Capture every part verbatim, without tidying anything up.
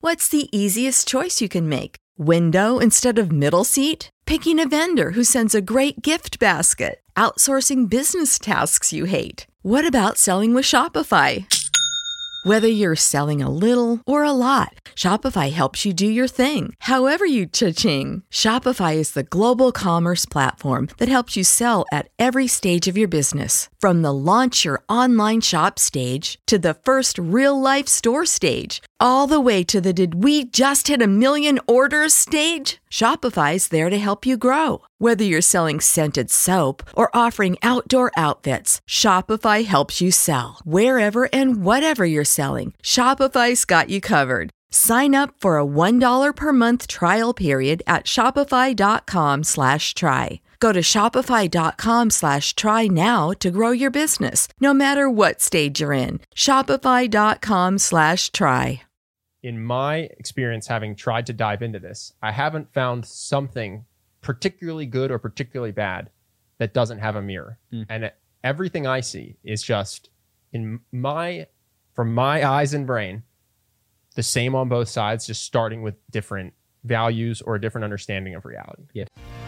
What's the easiest choice you can make? Window instead of middle seat? Picking a vendor who sends a great gift basket? Outsourcing business tasks you hate? What about selling with Shopify? Whether you're selling a little or a lot, Shopify helps you do your thing, however you cha-ching. Shopify is the global commerce platform that helps you sell at every stage of your business. From the launch your online shop stage to the first real-life store stage, all the way to the did we just hit a million orders stage. Shopify's there to help you grow. Whether you're selling scented soap or offering outdoor outfits, Shopify helps you sell. Wherever and whatever you're selling, Shopify's got you covered. Sign up for a one dollar per month trial period at shopify.com slash try. Go to shopify.com slash try now to grow your business, no matter what stage you're in. Shopify.com slash try. In my experience, having tried to dive into this, I haven't found something particularly good or particularly bad that doesn't have a mirror. Mm. And everything I see is just, in my, from my eyes and brain, the same on both sides, just starting with different values or a different understanding of reality. Yeah.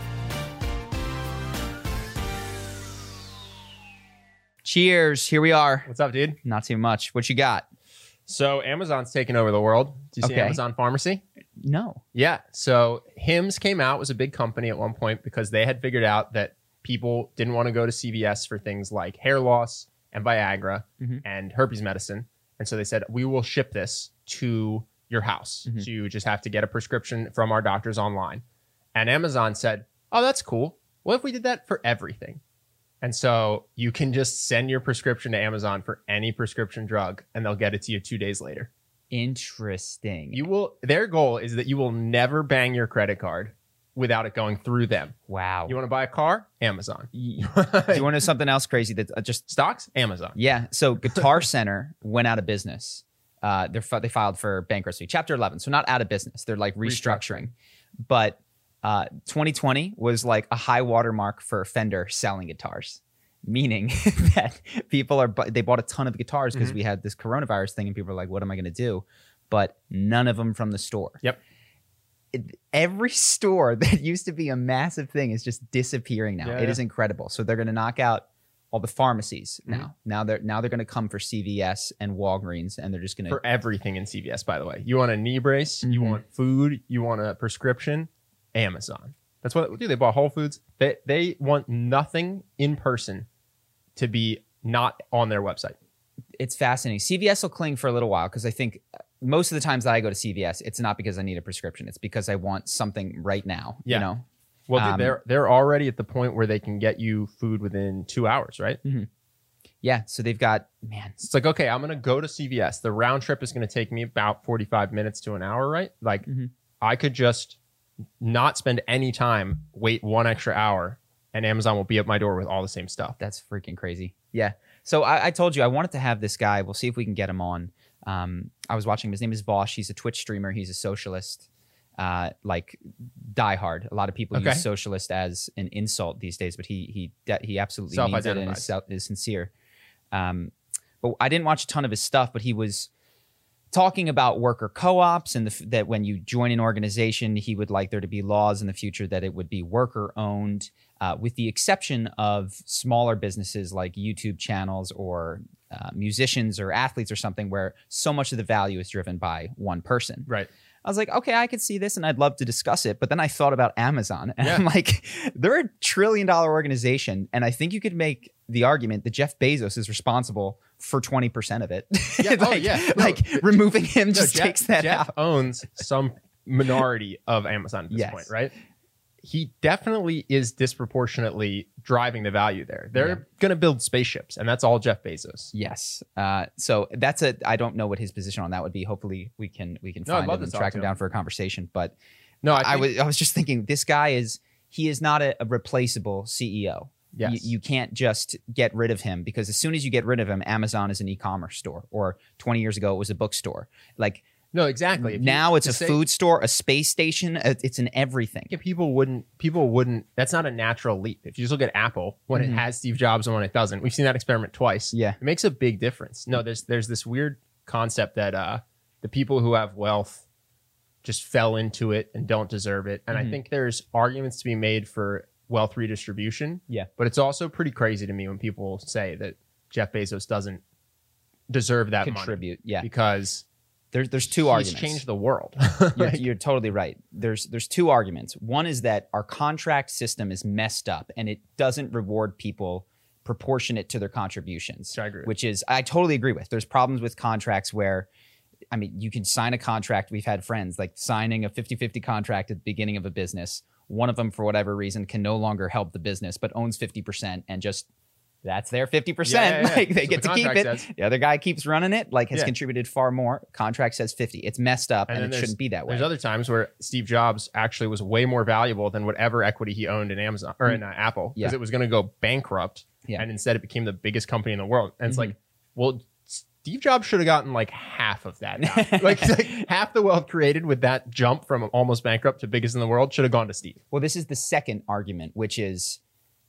Cheers. Here we are. What's up, dude? Not too much. What you got? So Amazon's taken over the world. Do you see Okay. Amazon Pharmacy? No. Yeah. So Hims came out, was a big company at one point because they had figured out that people didn't want to go to C V S for things like hair loss and Viagra mm-hmm. and herpes medicine. And so they said, we will ship this to your house. Mm-hmm. So you just have to get a prescription from our doctors online. And Amazon said, oh, that's cool. What if we did that for everything? And so you can just send your prescription to Amazon for any prescription drug and they'll get it to you two days later. Interesting. You will. Their goal is that you will never bang your credit card without it going through them. Wow. You want to buy a car? Amazon. Do you want to know something else crazy that uh, just stocks? Amazon. Yeah. So Guitar Center went out of business. Uh, they're they filed for bankruptcy, Chapter eleven. So not out of business. They're like restructuring. restructuring. But uh, twenty twenty was like a high watermark for Fender selling guitars. Meaning that people are, they bought a ton of guitars because mm-hmm. we had this coronavirus thing and people are like, what am I going to do? But none of them from the store. Yep. It, every store that used to be a massive thing is just disappearing now. Yeah, it yeah. is incredible. So they're going to knock out all the pharmacies mm-hmm. now. Now they're now they're going to come for C V S and Walgreens and they're just going to... For everything in C V S, by the way. You want a knee brace, mm-hmm. you want food, you want a prescription, Amazon. That's what, dude, they bought Whole Foods. They, they want nothing in person to be not on their website. It's fascinating. C V S will cling for a little while because I think most of the times that I go to C V S, it's not because I need a prescription. It's because I want something right now. Yeah. You know? Well, dude, um, they're they're already at the point where they can get you food within two hours, right? Mm-hmm. Yeah. So they've got, man. It's like, okay, I'm going to go to C V S. The round trip is going to take me about forty-five minutes to an hour, right? Like mm-hmm. I could just not spend any time, wait one extra hour, and Amazon will be at my door with all the same stuff. That's freaking crazy. Yeah. So I, I told you I wanted to have this guy. We'll see if we can get him on. Um, I was watching him. His name is Vosh. He's a Twitch streamer. He's a socialist, uh, like diehard. A lot of people okay. use socialist as an insult these days, but he he he absolutely means it and is, is sincere. Um, but I didn't watch a ton of his stuff, but he was talking about worker co-ops and the, that when you join an organization, he would like there to be laws in the future that it would be worker owned, uh, with the exception of smaller businesses like YouTube channels or uh, musicians or athletes or something where so much of the value is driven by one person. Right. I was like, okay, I could see this and I'd love to discuss it. But then I thought about Amazon and yeah. I'm like, they're a trillion dollar organization. And I think you could make the argument that Jeff Bezos is responsible for twenty percent of it. Yeah. like, oh, yeah. No, like removing him no, just Jeff, takes that Jeff out. owns some minority of Amazon at this yes. point, right? He definitely is disproportionately driving the value there. They're yeah. going to build spaceships, and that's all Jeff Bezos. Yes. Uh, so that's a. I don't know what his position on that would be. Hopefully, we can we can find no, him and track him down for a conversation. But no, I, I, think, I was I was just thinking this guy is he is not a, a replaceable C E O. Yes. You, you can't just get rid of him because as soon as you get rid of him, Amazon is an e-commerce store, or twenty years ago it was a bookstore. Like. No, exactly. If now you, it's a say, food store, a space station. It's an everything. People wouldn't. People wouldn't. That's not a natural leap. If you just look at Apple, when mm-hmm. it has Steve Jobs and when it doesn't, we've seen that experiment twice. Yeah, it makes a big difference. No, there's there's this weird concept that uh, the people who have wealth just fell into it and don't deserve it. And mm-hmm. I think there's arguments to be made for wealth redistribution. Yeah. But it's also pretty crazy to me when people say that Jeff Bezos doesn't deserve that contribute. money. Yeah. Because there's there's two he's arguments. Changed the world. you're, like, you're totally right. There's there's two arguments. One is that our contract system is messed up and it doesn't reward people proportionate to their contributions. I agree with. Which is I totally agree with. There's problems with contracts where I mean, you can sign a contract. We've had friends like signing a fifty-fifty contract at the beginning of a business. One of them, for whatever reason, can no longer help the business, but owns fifty percent and just that's their fifty percent. Yeah, yeah, yeah. Like they so get the to keep it. Says. The other guy keeps running it, like has yeah. contributed far more. Contract says fifty. It's messed up and, and it shouldn't be that way. There's other times where Steve Jobs actually was way more valuable than whatever equity he owned in Amazon or in uh, Apple because yeah. it was going to go bankrupt. Yeah. And instead it became the biggest company in the world. And it's mm-hmm. like, well, Steve Jobs should have gotten like half of that. like, like half the wealth created with that jump from almost bankrupt to biggest in the world should have gone to Steve. Well, this is the second argument, which is,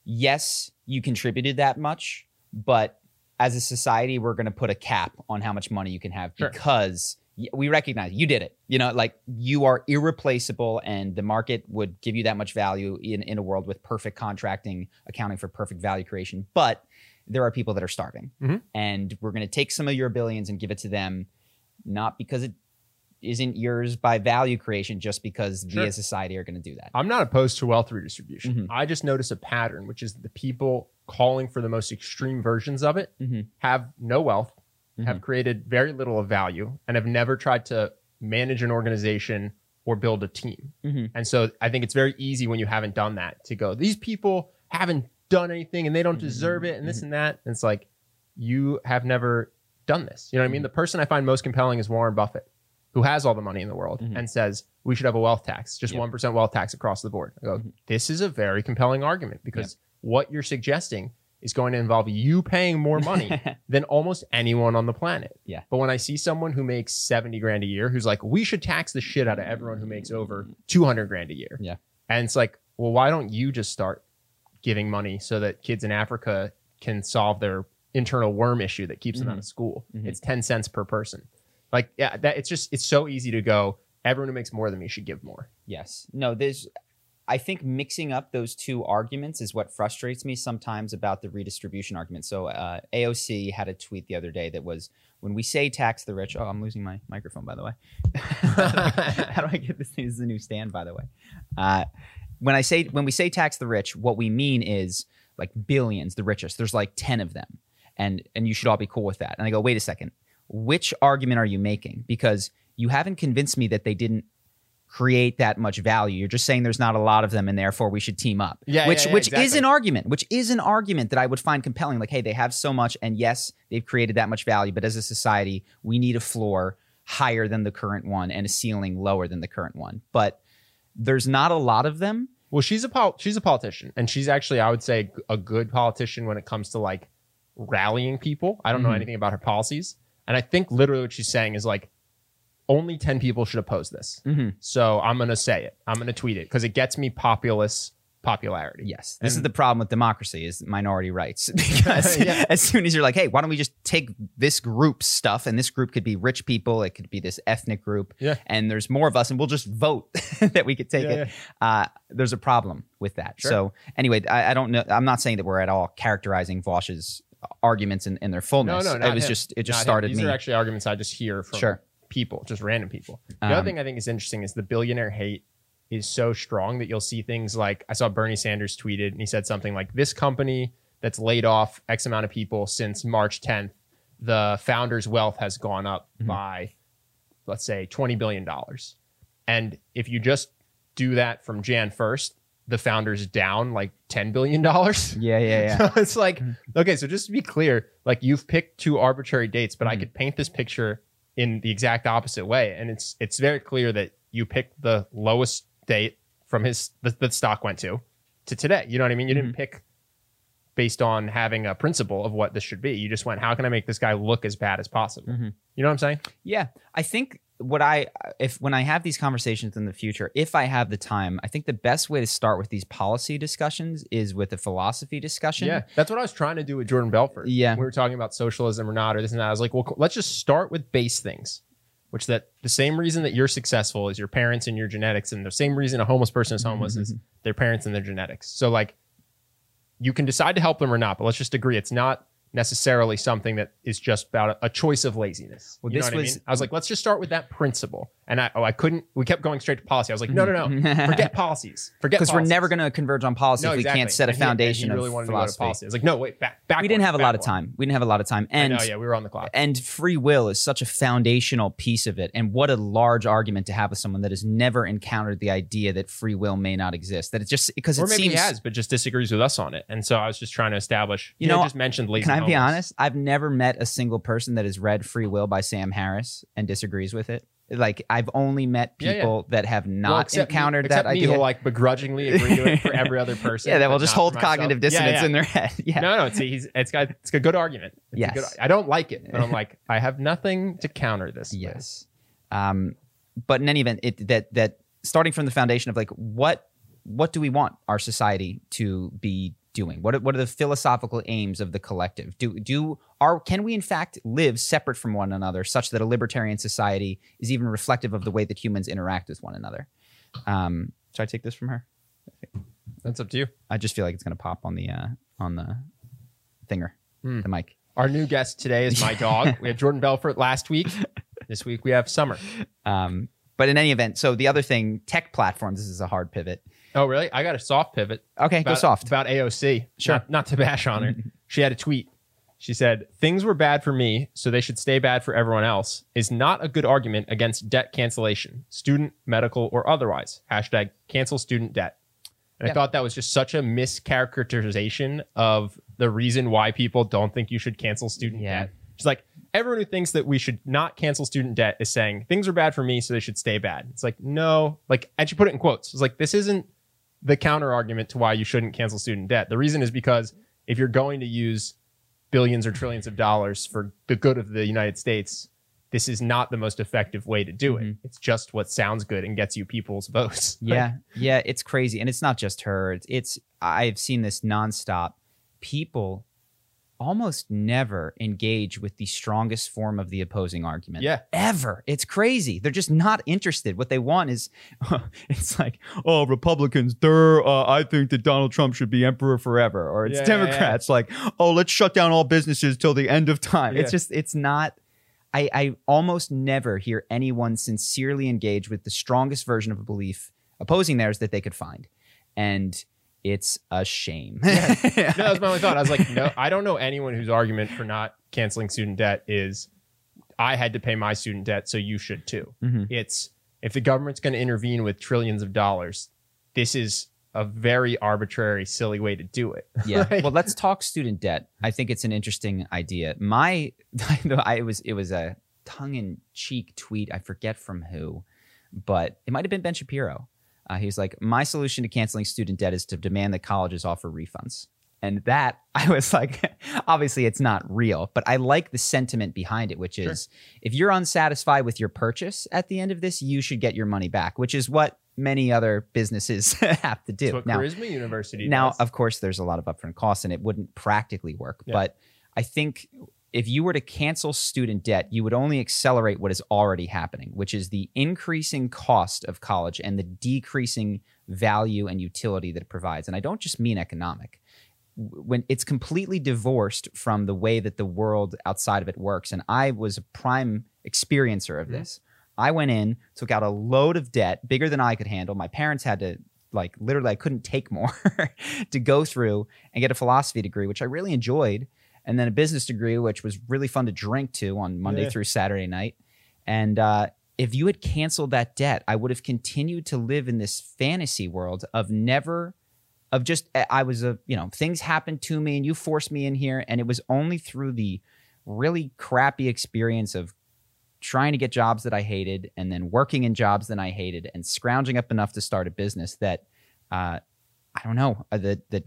yes, you contributed that much, but as a society, we're going to put a cap on how much money you can have sure. because we recognize you did it. You know, like you are irreplaceable and the market would give you that much value in, in a world with perfect contracting, accounting for perfect value creation. But there are people that are starving mm-hmm. and we're going to take some of your billions and give it to them, not because it isn't yours by value creation, just because sure. we as society are going to do that. I'm not opposed to wealth redistribution. Mm-hmm. I just notice a pattern, which is the people calling for the most extreme versions of it mm-hmm. have no wealth, mm-hmm. have created very little of value, and have never tried to manage an organization or build a team. Mm-hmm. And so I think it's very easy when you haven't done that to go, these people haven't done anything and they don't deserve it and this and that. And it's like, you have never done this. You know what I mean? The person I find most compelling is Warren Buffett, who has all the money in the world mm-hmm. and says we should have a wealth tax, just yep. one percent wealth tax across the board. I go, mm-hmm. this is a very compelling argument because yep. what you're suggesting is going to involve you paying more money than almost anyone on the planet. Yeah. But when I see someone who makes seventy grand a year, who's like, we should tax the shit out of everyone who makes over two hundred grand a year. Yeah. And it's like, well, why don't you just start giving money so that kids in Africa can solve their internal worm issue that keeps mm-hmm. them out of school? Mm-hmm. It's ten cents per person. Like, yeah, that it's just, it's so easy to go, everyone who makes more than me should give more. Yes. No, there's, I think mixing up those two arguments is what frustrates me sometimes about the redistribution argument. So uh, A O C had a tweet the other day that was, when we say tax the rich, oh, I'm losing my microphone, by the way. How do I get this thing? This is a new stand, by the way. Uh, when I say, when we say tax the rich, what we mean is like billions, the richest. There's like ten of them. And, and you should all be cool with that. And I go, wait a second. Which argument are you making? Because you haven't convinced me that they didn't create that much value. You're just saying there's not a lot of them and therefore we should team up. Yeah, which yeah, yeah, which exactly. is an argument, which is an argument that I would find compelling. Like, hey, they have so much and yes, they've created that much value, but as a society, we need a floor higher than the current one and a ceiling lower than the current one. But there's not a lot of them. Well, she's a pol- she's a politician, and she's actually, I would say, a good politician when it comes to like rallying people. I don't Mm-hmm. know anything about her policies. And I think literally what she's saying is like, only ten people should oppose this. Mm-hmm. So I'm going to say it. I'm going to tweet it because it gets me populist popularity. Yes. This And- is the problem with democracy is minority rights. Because Yeah. as soon as you're like, hey, why don't we just take this group's stuff, and this group could be rich people, it could be this ethnic group, Yeah. and there's more of us, and we'll just vote that we could take Yeah, it. Uh, there's a problem with that. Sure. So anyway, I, I don't know. I'm not saying that we're at all characterizing Vaush's arguments in, in their No, fullness. no, not it was him. just, it just Not him. started These me. are actually arguments I just hear from Sure. people, just random people. The Um, other thing I think is interesting is the billionaire hate is so strong that you'll see things like, I saw Bernie Sanders tweeted and he said something like, this company that's laid off X amount of people since March tenth, the founder's wealth has gone up Mhm. by, let's say, twenty billion dollars. And if you just do that from January first, the founder's down like ten billion dollars. yeah, yeah, yeah. So it's like, okay, so just to be clear, like you've picked two arbitrary dates, but I Mhm. could paint this picture in the exact opposite way. And it's it's very clear that you picked the lowest date from his, the, the stock went to, to today. You know what I mean? You didn't pick based on having a principle of what this should be. You just went, how can I make this guy look as bad as possible? Mhm. You know what I'm saying? Yeah, I think what I if when I have these conversations in the future, if I have the time, I think the best way to start with these policy discussions is with a philosophy discussion. Yeah, that's what I was trying to do with Jordan Belfort. Yeah. We were talking about socialism or not, or this and that. I was like, well, let's just start with base things. which that the same reason that you're successful is your parents and your genetics, and the same reason a homeless person is homeless mm-hmm. is their parents and their genetics. So like, you can decide to help them or not, but let's just agree it's not necessarily something that is just about a, a choice of laziness. Well, you this know what was, I mean? I was like, let's just start with that principle. And I, oh, I couldn't, we kept going straight to policy. I was like, no, no, no, forget policies. Forget Because we're never going to converge on policy no, if we exactly. can't set a and foundation he, and he really of wanted philosophy. To go to policy. I was like, no, wait, back, back We didn't one, have a lot of time. One. We didn't have a lot of time. And I know, yeah, we were on the clock. And free will is such a foundational piece of it. And what a large argument to have with someone that has never encountered the idea that free will may not exist. That it's just, because it or maybe seems, he has, but just disagrees with us on it. And so I was just trying to establish, you, you know, know, just mentioned lazy Can I homeless. be honest? I've never met a single person that has read Free Will by Sam Harris and disagrees with it. Like, I've only met people yeah, yeah. that have not well, except me, encountered except that me idea. Who like begrudgingly agree to it for every other person. Yeah, that will just hold cognitive dissonance yeah, yeah. in their head. Yeah. No, no, it's he's it's got it's a good argument. It's yes. a good, I don't like it, but I'm like, I have nothing to counter this. Yes. Um, but in any event, it that that starting from the foundation of like what what do we want our society to be doing? What are, what are the philosophical aims of the collective? Do do are can we in fact live separate from one another, such that a libertarian society is even reflective of the way that humans interact with one another? Um, should I take this from her? That's up to you. I just feel like it's going to pop on the uh, on the thinger, mm. the mic. Our new guest today is my dog. We had Jordan Belfort last week. This week we have Summer. Um, but in any event, so the other thing, tech platforms. This is a hard pivot. Oh, really? I got a soft pivot. Okay, about, go soft. About A O C. Sure. Not, not to bash on her. She had a tweet. She said, things were bad for me, so they should stay bad for everyone else, is not a good argument against debt cancellation, student, medical, or otherwise. Hashtag cancel student debt. And yeah. I thought that was just such a mischaracterization of the reason why people don't think you should cancel student yeah. debt. She's like, everyone who thinks that we should not cancel student debt is saying things are bad for me, so they should stay bad. It's like, no, like, and she put it in quotes. It's like, this isn't the counter argument to why you shouldn't cancel student debt. The reason is because if you're going to use billions or trillions of dollars for the good of the United States, this is not the most effective way to do it. Mm-hmm. It's just what sounds good and gets you people's votes. Yeah, yeah, it's crazy. And it's not just her. It's, it's I've seen this nonstop. People almost never engage with the strongest form of the opposing argument. Yeah. Ever. It's crazy. They're just not interested. What they want is, it's like, oh, Republicans, they're, uh, I think that Donald Trump should be emperor forever. Or it's yeah, Democrats, yeah, yeah. like, oh, let's shut down all businesses till the end of time. Yeah. It's just, it's not, I, I almost never hear anyone sincerely engage with the strongest version of a belief opposing theirs that they could find. And it's a shame. Yeah. No, that was my only thought. I was like, no, I don't know anyone whose argument for not canceling student debt is I had to pay my student debt, so you should too. Mm-hmm. It's if the government's going to intervene with trillions of dollars, this is a very arbitrary, silly way to do it. Yeah. Like, well, let's talk student debt. I think it's an interesting idea. My, I it was it was a tongue-in-cheek tweet. I forget from who, but it might have been Ben Shapiro. Uh, he was like, my solution to canceling student debt is to demand that colleges offer refunds. And that, I was like, obviously it's not real, but I like the sentiment behind it, which is sure. if you're unsatisfied with your purchase at the end of this, you should get your money back, which is what many other businesses have to do. That's what now, Charisma University now, does. Of course, there's a lot of upfront costs and it wouldn't practically work. Yeah. But I think if you were to cancel student debt, you would only accelerate what is already happening, which is the increasing cost of college and the decreasing value and utility that it provides. And I don't just mean economic. When it's completely divorced from the way that the world outside of it works. And I was a prime experiencer of this. Mm-hmm. I went in, took out a load of debt, bigger than I could handle. My parents had to, like, literally, I couldn't take more to go through and get a philosophy degree, which I really enjoyed. And then a business degree, which was really fun to drink to on Monday yeah. through Saturday night. And uh, if you had canceled that debt, I would have continued to live in this fantasy world of never, of just, I was a, you know, things happened to me and you forced me in here. And it was only through the really crappy experience of trying to get jobs that I hated and then working in jobs that I hated and scrounging up enough to start a business that, uh, I don't know, that, that,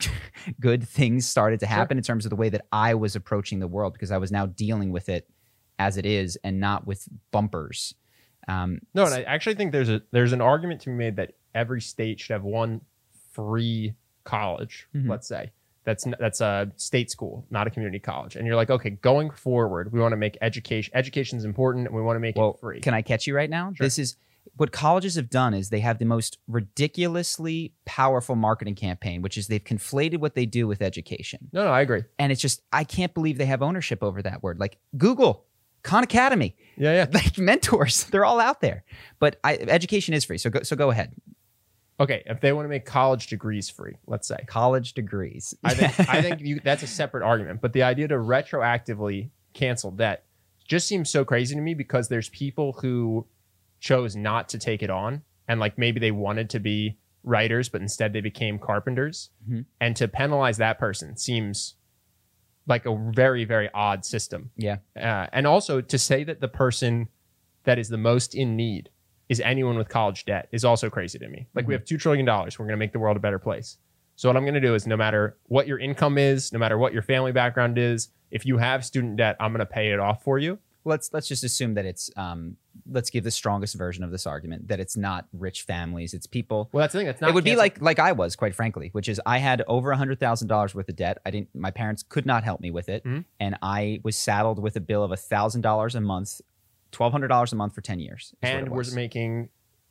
good things started to happen sure. in terms of the way that I was approaching the world because I was now dealing with it as it is and not with bumpers. Um, no, and I actually think there's a there's an argument to be made that every state should have one free college, mm-hmm. let's say, That's that's a state school, not a community college. And you're like, okay, going forward, we want to make education. Education is important, and we want to make well, it free. Can I catch you right now? Sure. This is what colleges have done is they have the most ridiculously powerful marketing campaign, which is they've conflated what they do with education. No, no, I agree. And it's just, I can't believe they have ownership over that word. Like Google, Khan Academy. Yeah, yeah. Like mentors, they're all out there. But I, education is free. So go, so go ahead. Okay, if they want to make college degrees free, let's say. College degrees. I think, I think you, that's a separate argument. But the idea to retroactively cancel debt just seems so crazy to me because there's people who chose not to take it on. And like maybe they wanted to be writers, but instead they became carpenters. Mm-hmm. And to penalize that person seems like a very, very odd system. Yeah. Uh, and also to say that the person that is the most in need is anyone with college debt is also crazy to me. Like mm-hmm. we have two trillion dollars. We're going to make the world a better place. So what I'm going to do is no matter what your income is, no matter what your family background is, if you have student debt, I'm going to pay it off for you. Let's let's just assume that it's, um, let's give the strongest version of this argument, that it's not rich families, it's people. Well, that's the thing. That's not it would canceled. be like like I was, quite frankly, which is I had over one hundred thousand dollars worth of debt. I didn't. My parents could not help me with it. Mm-hmm. And I was saddled with a bill of one thousand dollars a month, twelve hundred dollars a month for ten years. And we're making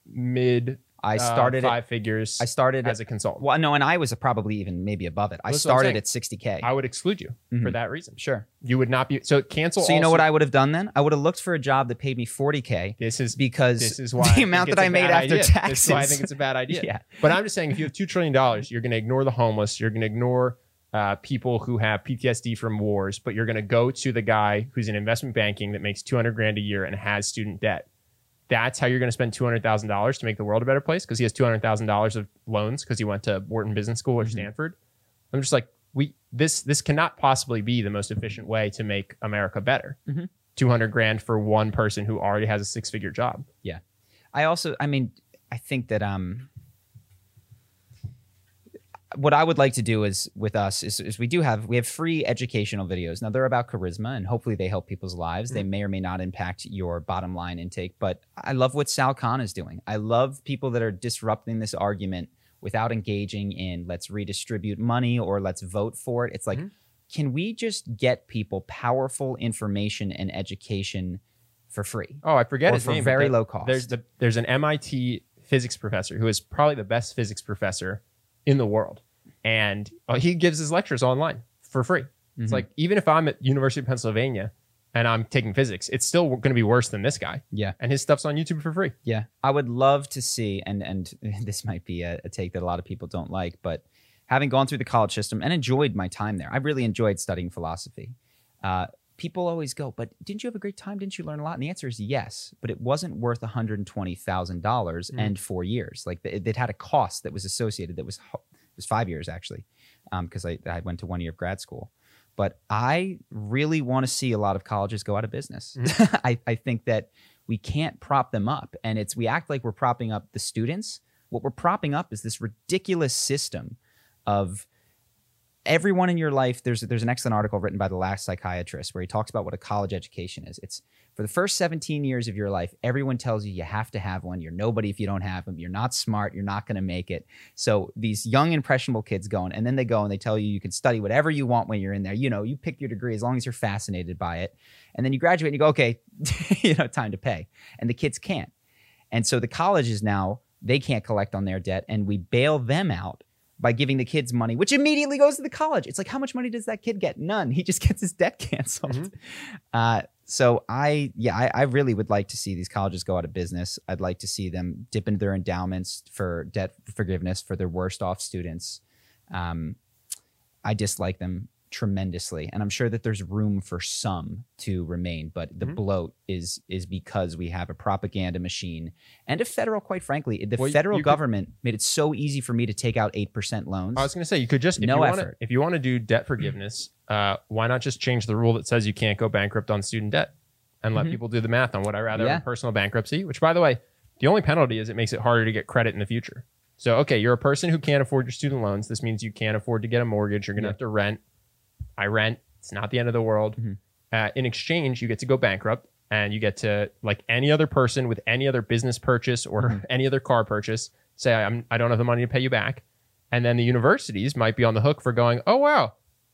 mid I started uh, five it, figures I started as it, a consultant. Well, no, and I was probably even maybe above it. I That's started at sixty K. I would exclude you mm-hmm. for that reason. Sure. You would not be, so cancel. So you also, know what I would have done then? I would have looked for a job that paid me forty K. This is because this is why the amount that I made after idea. taxes. This is why I think it's a bad idea. Yeah. But I'm just saying, if you have two trillion dollars, you're going to ignore the homeless. You're going to ignore uh, people who have P T S D from wars, but you're going to go to the guy who's in investment banking that makes two hundred grand a year and has student debt. That's how you're going to spend two hundred thousand dollars to make the world a better place because he has two hundred thousand dollars of loans because he went to Wharton Business School or mm-hmm. Stanford. I'm just like, we this this cannot possibly be the most efficient way to make America better. Mm-hmm. two hundred grand for one person who already has a six-figure job. Yeah. I also, I mean, I think that um, what I would like to do is with us is, is we do have, we have free educational videos. Now they're about charisma and hopefully they help people's lives. Mm-hmm. They may or may not impact your bottom line intake, but I love what Sal Khan is doing. I love people that are disrupting this argument without engaging in let's redistribute money or let's vote for it. It's like, mm-hmm. can we just get people powerful information and education for free? Oh, I forget or his for name. very the, low cost. There's the there's an M I T physics professor who is probably the best physics professor in the world. And uh, he gives his lectures online for free. Mm-hmm. It's like, even if I'm at University of Pennsylvania and I'm taking physics, it's still going to be worse than this guy. Yeah. And his stuff's on YouTube for free. Yeah. I would love to see, and and this might be a, a take that a lot of people don't like, but having gone through the college system and enjoyed my time there, I really enjoyed studying philosophy. Uh, people always go, but didn't you have a great time? Didn't you learn a lot? And the answer is yes, but it wasn't worth one hundred twenty thousand dollars mm. and four years. Like it, it had a cost that was associated that was, it was five years actually, because um, I, I went to one year of grad school. But I really want to see a lot of colleges go out of business. Mm. I, I think that we can't prop them up. And it's, we act like we're propping up the students. What we're propping up is this ridiculous system of everyone in your life. There's there's an excellent article written by The Last Psychiatrist where he talks about what a college education is. It's for the first seventeen years of your life, everyone tells you you have to have one. You're nobody if you don't have them. You're not smart. You're not going to make it. So these young, impressionable kids go in, and then they go and they tell you you can study whatever you want when you're in there. You know, you pick your degree as long as you're fascinated by it. And then you graduate and you go, okay, you know, time to pay. And the kids can't. And so the colleges now, they can't collect on their debt, and we bail them out by giving the kids money, which immediately goes to the college. It's like, how much money does that kid get? None. He just gets his debt canceled. Mm-hmm. Uh, so I, yeah, I, I really would like to see these colleges go out of business. I'd like to see them dip into their endowments for debt forgiveness for their worst off students. Um, I dislike them tremendously, and I'm sure that there's room for some to remain, but the mm-hmm. bloat is is because we have a propaganda machine and a federal, quite frankly, the well, federal government could, made it so easy for me to take out eight percent loans. I was going to say, you could just, if no you effort. Wanna, if you want to do debt forgiveness, uh, why not just change the rule that says you can't go bankrupt on student debt and let mm-hmm. people do the math on what I rather yeah. have personal bankruptcy, which, by the way, the only penalty is it makes it harder to get credit in the future. So, okay, you're a person who can't afford your student loans. This means you can't afford to get a mortgage. You're going to yeah. have to rent. I rent. It's not the end of the world. Mm-hmm. Uh, in exchange, you get to go bankrupt, and you get to, like any other person with any other business purchase or mm-hmm. any other car purchase, say, I'm, I don't have the money to pay you back. And then the universities might be on the hook for going, oh, wow,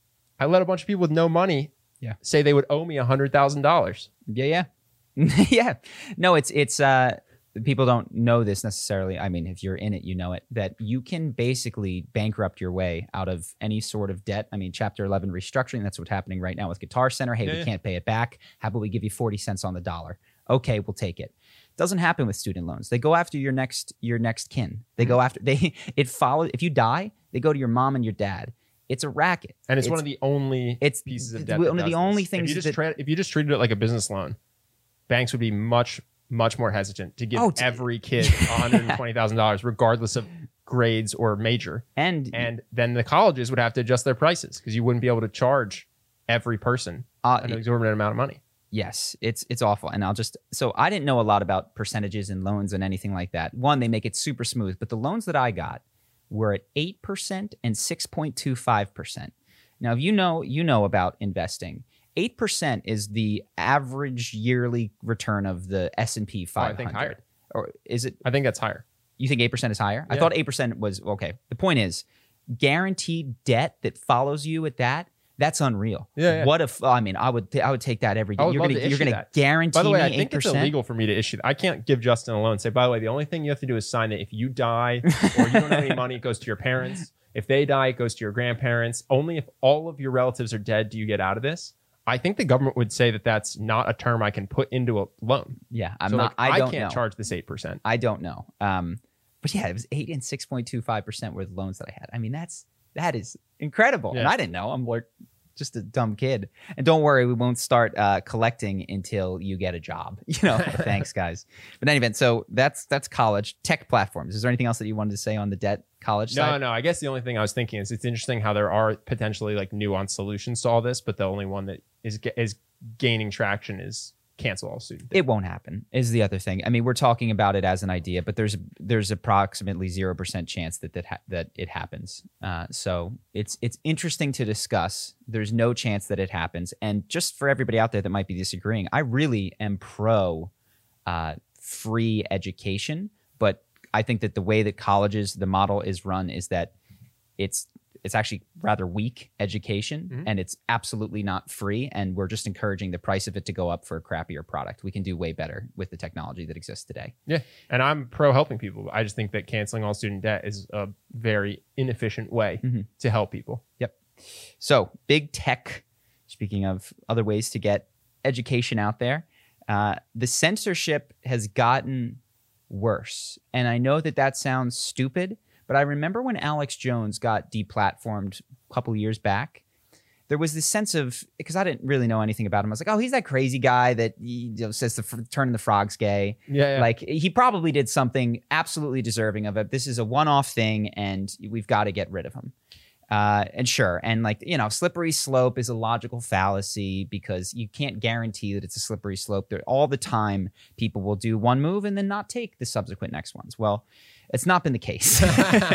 I let a bunch of people with no money yeah. say they would owe me one hundred thousand dollars. Yeah, yeah. yeah. No, it's, it's, uh, people don't know this necessarily. I mean, if you're in it, you know it, that you can basically bankrupt your way out of any sort of debt. I mean, Chapter eleven restructuring, that's what's happening right now with Guitar Center. Hey, yeah, we yeah. can't pay it back. How about we give you forty cents on the dollar? Okay, we'll take it. Doesn't happen with student loans. They go after your next your next kin. They go after they it follows. If you die, they go to your mom and your dad. It's a racket, and it's, it's one of the only it's pieces of debt. One of the only things. If you just that, tra- if you just treated it like a business loan, banks would be much much more hesitant to give oh, t- every kid one hundred twenty thousand dollars, regardless of grades or major. And and then the colleges would have to adjust their prices because you wouldn't be able to charge every person uh, an exorbitant amount of money. Yes, it's it's awful. And I'll just, so I didn't know a lot about percentages and loans and anything like that. One, they make it super smooth, but the loans that I got were at eight percent and six point two five percent. Now, if you know, you know about investing, eight percent is the average yearly return of the S and P five hundred. Oh, I think higher. Or is it? I think that's higher. You think eight percent is higher? Yeah. I thought eight percent was, okay. The point is, guaranteed debt that follows you at that, that's unreal. Yeah, yeah. What if, I mean, I would I would take that every day. I would You're love gonna to issue you're gonna that. guarantee By the way, me I think eight percent? it's illegal for me to issue that. I can't give Justin a loan. Say, by the way, the only thing you have to do is sign that if you die or you don't have any money, it goes to your parents. If they die, it goes to your grandparents. Only if all of your relatives are dead do you get out of this. I think the government would say that that's not a term I can put into a loan. Yeah, I'm so not. Like, I don't I can't know. charge this eight percent. I don't know. Um, but yeah, it was eight and six point two five percent were the loans that I had. I mean, that's that is incredible, Yeah. and I didn't know. I'm like just a dumb kid. And don't worry, we won't start uh, collecting until you get a job. You know, thanks, guys. But in any event, so that's that's college tech platforms. Is there anything else that you wanted to say on the debt college No, side? no. I guess the only thing I was thinking is it's interesting how there are potentially like nuanced solutions to all this, but the only one that is is gaining traction is cancel all student debt. It won't happen is the other thing. I mean, we're talking about it as an idea, but there's there's approximately zero percent chance that that, ha- that it happens. Uh, so it's it's interesting to discuss. There's no chance that it happens. And just for everybody out there that might be disagreeing, I really am pro uh, free education, but I think that the way that colleges, the model is run is that it's it's actually rather weak education, mm-hmm. and it's absolutely not free. And we're just encouraging the price of it to go up for a crappier product. We can do way better with the technology that exists today. Yeah. And I'm pro helping people. I just think that canceling all student debt is a very inefficient way mm-hmm. to help people. Yep. So big tech, speaking of other ways to get education out there, uh, the censorship has gotten worse. And I know that that sounds stupid, but I remember when Alex Jones got deplatformed a couple years back, there was this sense of, because I didn't really know anything about him. I was like, oh, he's that crazy guy that you know, says the turning the frogs gay. Yeah, yeah. Like he probably did something absolutely deserving of it. This is a one-off thing and we've got to get rid of him. Uh, and sure. And like, you know, slippery slope is a logical fallacy because you can't guarantee that it's a slippery slope. There, all the time, people will do one move and then not take the subsequent next ones. Well, it's not been the case.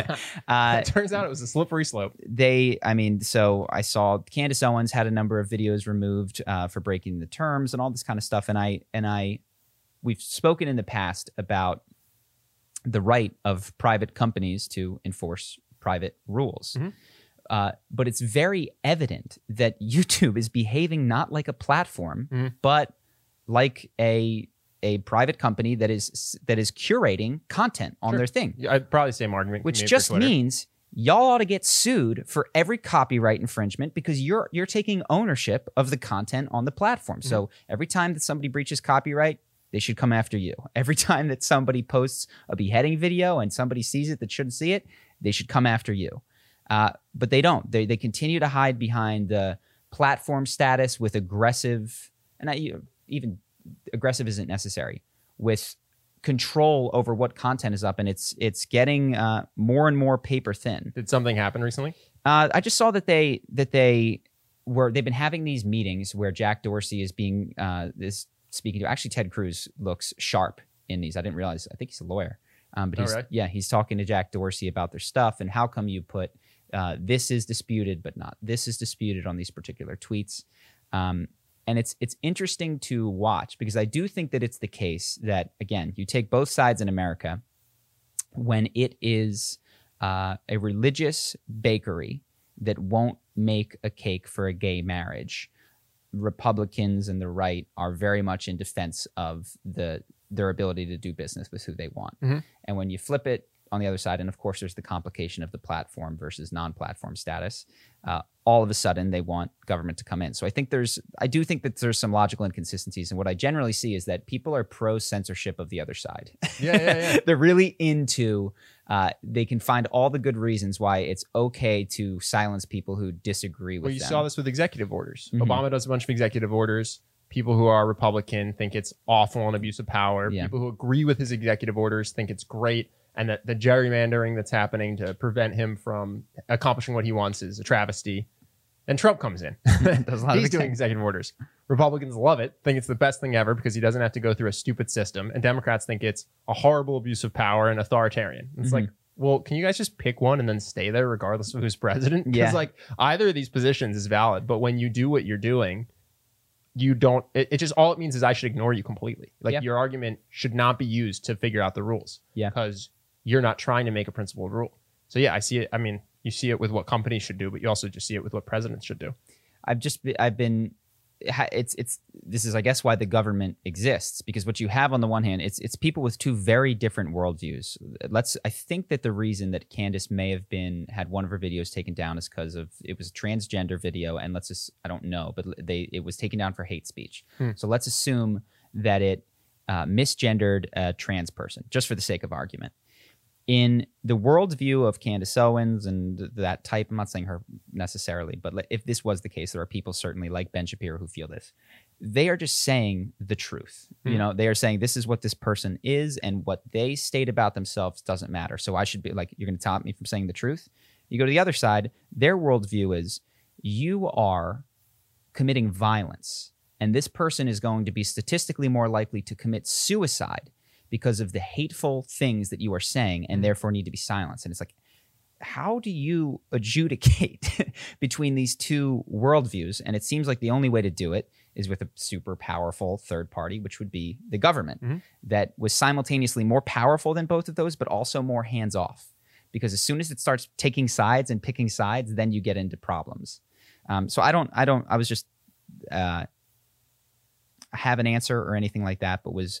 uh, it turns out it was a slippery slope. They, I mean, so I saw Candace Owens had a number of videos removed uh, for breaking the terms and all this kind of stuff. And I, and I, we've spoken in the past about the right of private companies to enforce private rules. Mm-hmm. Uh, but it's very evident that YouTube is behaving not like a platform, mm-hmm. but like a a private company that is that is curating content on sure. their thing. Yeah, I'd probably say argument, which just means y'all ought to get sued for every copyright infringement because you're you're taking ownership of the content on the platform. Mm-hmm. So every time that somebody breaches copyright, they should come after you. Every time that somebody posts a beheading video and somebody sees it that shouldn't see it, they should come after you. Uh, but they don't. They they continue to hide behind the platform status with aggressive, and I, even aggressive isn't necessary, with control over what content is up, and it's it's getting uh, more and more paper thin. Did something happen recently? Uh, I just saw that they that they were they've been having these meetings where Jack Dorsey is being uh, is speaking to. Actually, Ted Cruz looks sharp in these. I didn't realize. I think he's a lawyer, um, but he's right. yeah he's talking to Jack Dorsey about their stuff and how come you put. Uh, this is disputed, but not. This is disputed on these particular tweets. Um, and it's it's interesting to watch because I do think that it's the case that, again, you take both sides in America when it is uh, a religious bakery that won't make a cake for a gay marriage, Republicans and the right are very much in defense of the their ability to do business with who they want. Mm-hmm. And when you flip it on the other side, and of course there's the complication of the platform versus non-platform status, uh, all of a sudden they want government to come in. So I think there's, I do think that there's some logical inconsistencies. And what I generally see is that people are pro-censorship of the other side. Yeah, yeah, yeah. They're really into, uh, they can find all the good reasons why it's okay to silence people who disagree with well, you them. saw this with executive orders. Mm-hmm. Obama does a bunch of executive orders. People who are Republican think it's awful and abuse of power. Yeah. People who agree with his executive orders think it's great. And that the gerrymandering that's happening to prevent him from accomplishing what he wants is a travesty. Then Trump comes in. He's doing executive orders. Republicans love it, think it's the best thing ever because he doesn't have to go through a stupid system. And Democrats think it's a horrible abuse of power and authoritarian. It's mm-hmm. like, well, can you guys just pick one and then stay there regardless of who's president? Because yeah. like either of these positions is valid, but when you do what you're doing, you don't, it, it just, all it means is I should ignore you completely. Like yeah. your argument should not be used to figure out the rules. Yeah. Because you're not trying to make a principled rule. So yeah, I see it. I mean, you see it with what companies should do, but you also just see it with what presidents should do. I've just, I've been, it's, it's, this is, I guess, why the government exists, because what you have on the one hand, it's, it's people with two very different worldviews. Let's, I think that the reason that Candace may have been, had one of her videos taken down is because of, it was a transgender video. And let's just, I don't know, but they, it was taken down for hate speech. Hmm. So let's assume that it uh, misgendered a trans person, just for the sake of argument. In the worldview of Candace Owens and that type, I'm not saying her necessarily, but if this was the case, there are people certainly like Ben Shapiro who feel this. They are just saying the truth. Mm. You know, they are saying this is what this person is, and what they state about themselves doesn't matter. So I should be like, you're going to stop me from saying the truth? You go to the other side, their worldview is you are committing violence, and this person is going to be statistically more likely to commit suicide because of the hateful things that you are saying, and therefore need to be silenced. And it's like, how do you adjudicate between these two worldviews? And it seems like the only way to do it is with a super powerful third party, which would be the government, mm-hmm. that was simultaneously more powerful than both of those, but also more hands-off. Because as soon as it starts taking sides and picking sides, then you get into problems. Um, so I don't, I don't, I was just uh, have an answer or anything like that, but was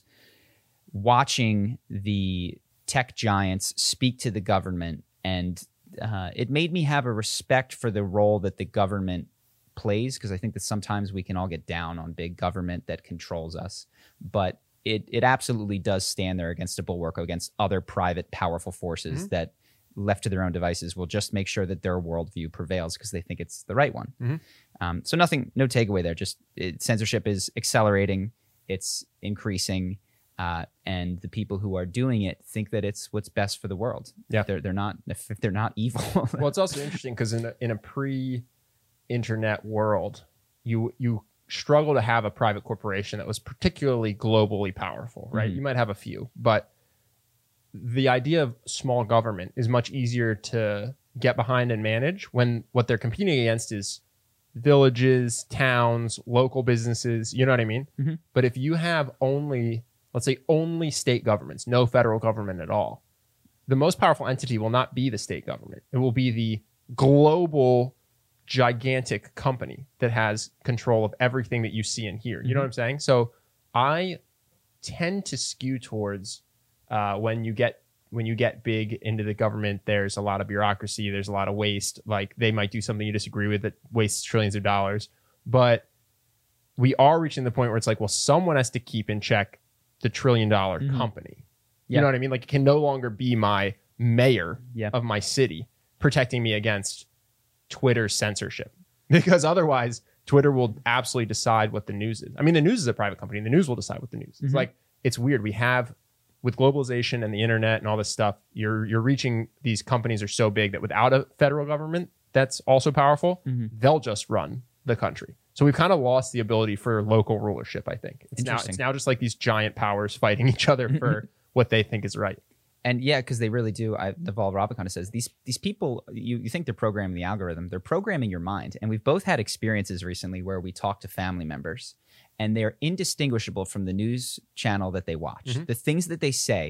watching the tech giants speak to the government, and uh, it made me have a respect for the role that the government plays, because I think that sometimes we can all get down on big government that controls us, but it it absolutely does stand there against a bulwark against other private powerful forces mm-hmm. that, left to their own devices, will just make sure that their worldview prevails because they think it's the right one. Mm-hmm. Um, so nothing, no takeaway there. Just it, censorship is accelerating, it's increasing. Uh, and the people who are doing it think that it's what's best for the world. Yeah, they're they're not if they're not evil. Well, it's also interesting because in a, in a pre-internet world, you you struggle to have a private corporation that was particularly globally powerful, right? Mm-hmm. You might have a few, but the idea of small government is much easier to get behind and manage when what they're competing against is villages, towns, local businesses. You know what I mean? Mm-hmm. But if you have only let's say only state governments, no federal government at all, the most powerful entity will not be the state government. It will be the global, gigantic company that has control of everything that you see and hear. You mm-hmm. know what I'm saying? So I tend to skew towards uh, when you get when you get big into the government, there's a lot of bureaucracy, there's a lot of waste. Like they might do something you disagree with that wastes trillions of dollars. But we are reaching the point where it's like, well, someone has to keep in check the trillion dollar mm-hmm. company. You yep. know what I mean? Like it can no longer be my mayor yep. of my city protecting me against Twitter censorship, because otherwise Twitter will absolutely decide what the news is. I mean, the news is a private company. The news will decide what the news is. Mm-hmm. It's like, it's weird. We have, with globalization and the internet and all this stuff, you're you're reaching, these companies are so big that without a federal government that's also powerful, mm-hmm. they'll just run the country. So we've kind of lost the ability for local rulership, I think. It's now it's now just like these giant powers fighting each other for what they think is right. And yeah, because they really do. I, Naval Ravikant says, these these people, you, you think they're programming the algorithm. They're programming your mind. And we've both had experiences recently where we talk to family members, and they're indistinguishable from the news channel that they watch. Mm-hmm. The things that they say,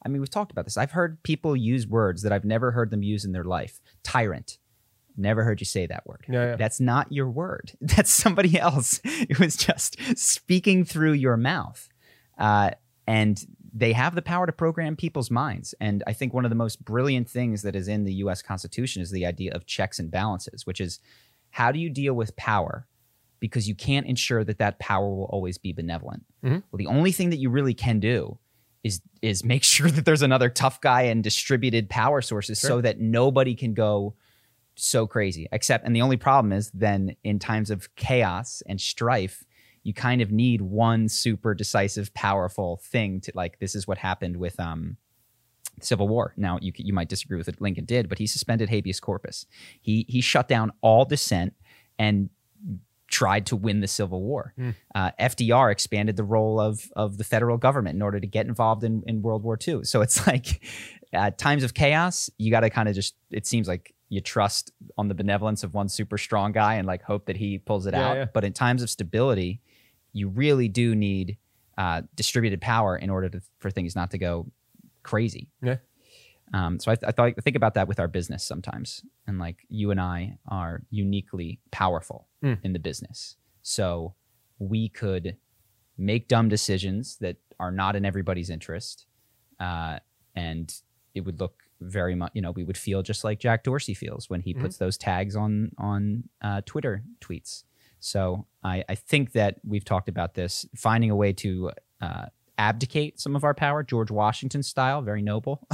I mean, we've talked about this. I've heard people use words that I've never heard them use in their life. Tyrant. Never heard you say that word. Yeah, yeah. That's not your word. That's somebody else. It was just speaking through your mouth. Uh, and they have the power to program people's minds. And I think one of the most brilliant things that is in the U S Constitution is the idea of checks and balances, which is how do you deal with power? Because you can't ensure that that power will always be benevolent. Mm-hmm. Well, the only thing that you really can do is is make sure that there's another tough guy and distributed power sources sure. so that nobody can go so crazy. Except, and the only problem is then in times of chaos and strife, you kind of need one super decisive, powerful thing to, like, this is what happened with um, Civil War. Now, you you might disagree with what Lincoln did, but he suspended habeas corpus. He he shut down all dissent and tried to win the Civil War. Mm. Uh, F D R expanded the role of of the federal government in order to get involved in, in World War Two. So it's like uh, times of chaos, you got to kind of just, it seems like you trust on the benevolence of one super strong guy and like hope that he pulls it yeah, out. Yeah. But in times of stability, you really do need uh, distributed power in order to, for things not to go crazy. Yeah. Um, so I, th- I thought I think about that with our business sometimes, and like you and I are uniquely powerful mm. in the business, so we could make dumb decisions that are not in everybody's interest, uh, and it would look very much, you know, we would feel just like Jack Dorsey feels when he mm-hmm. puts those tags on on uh, Twitter tweets. So I, I think that we've talked about this, finding a way to uh, abdicate some of our power, George Washington style, very noble,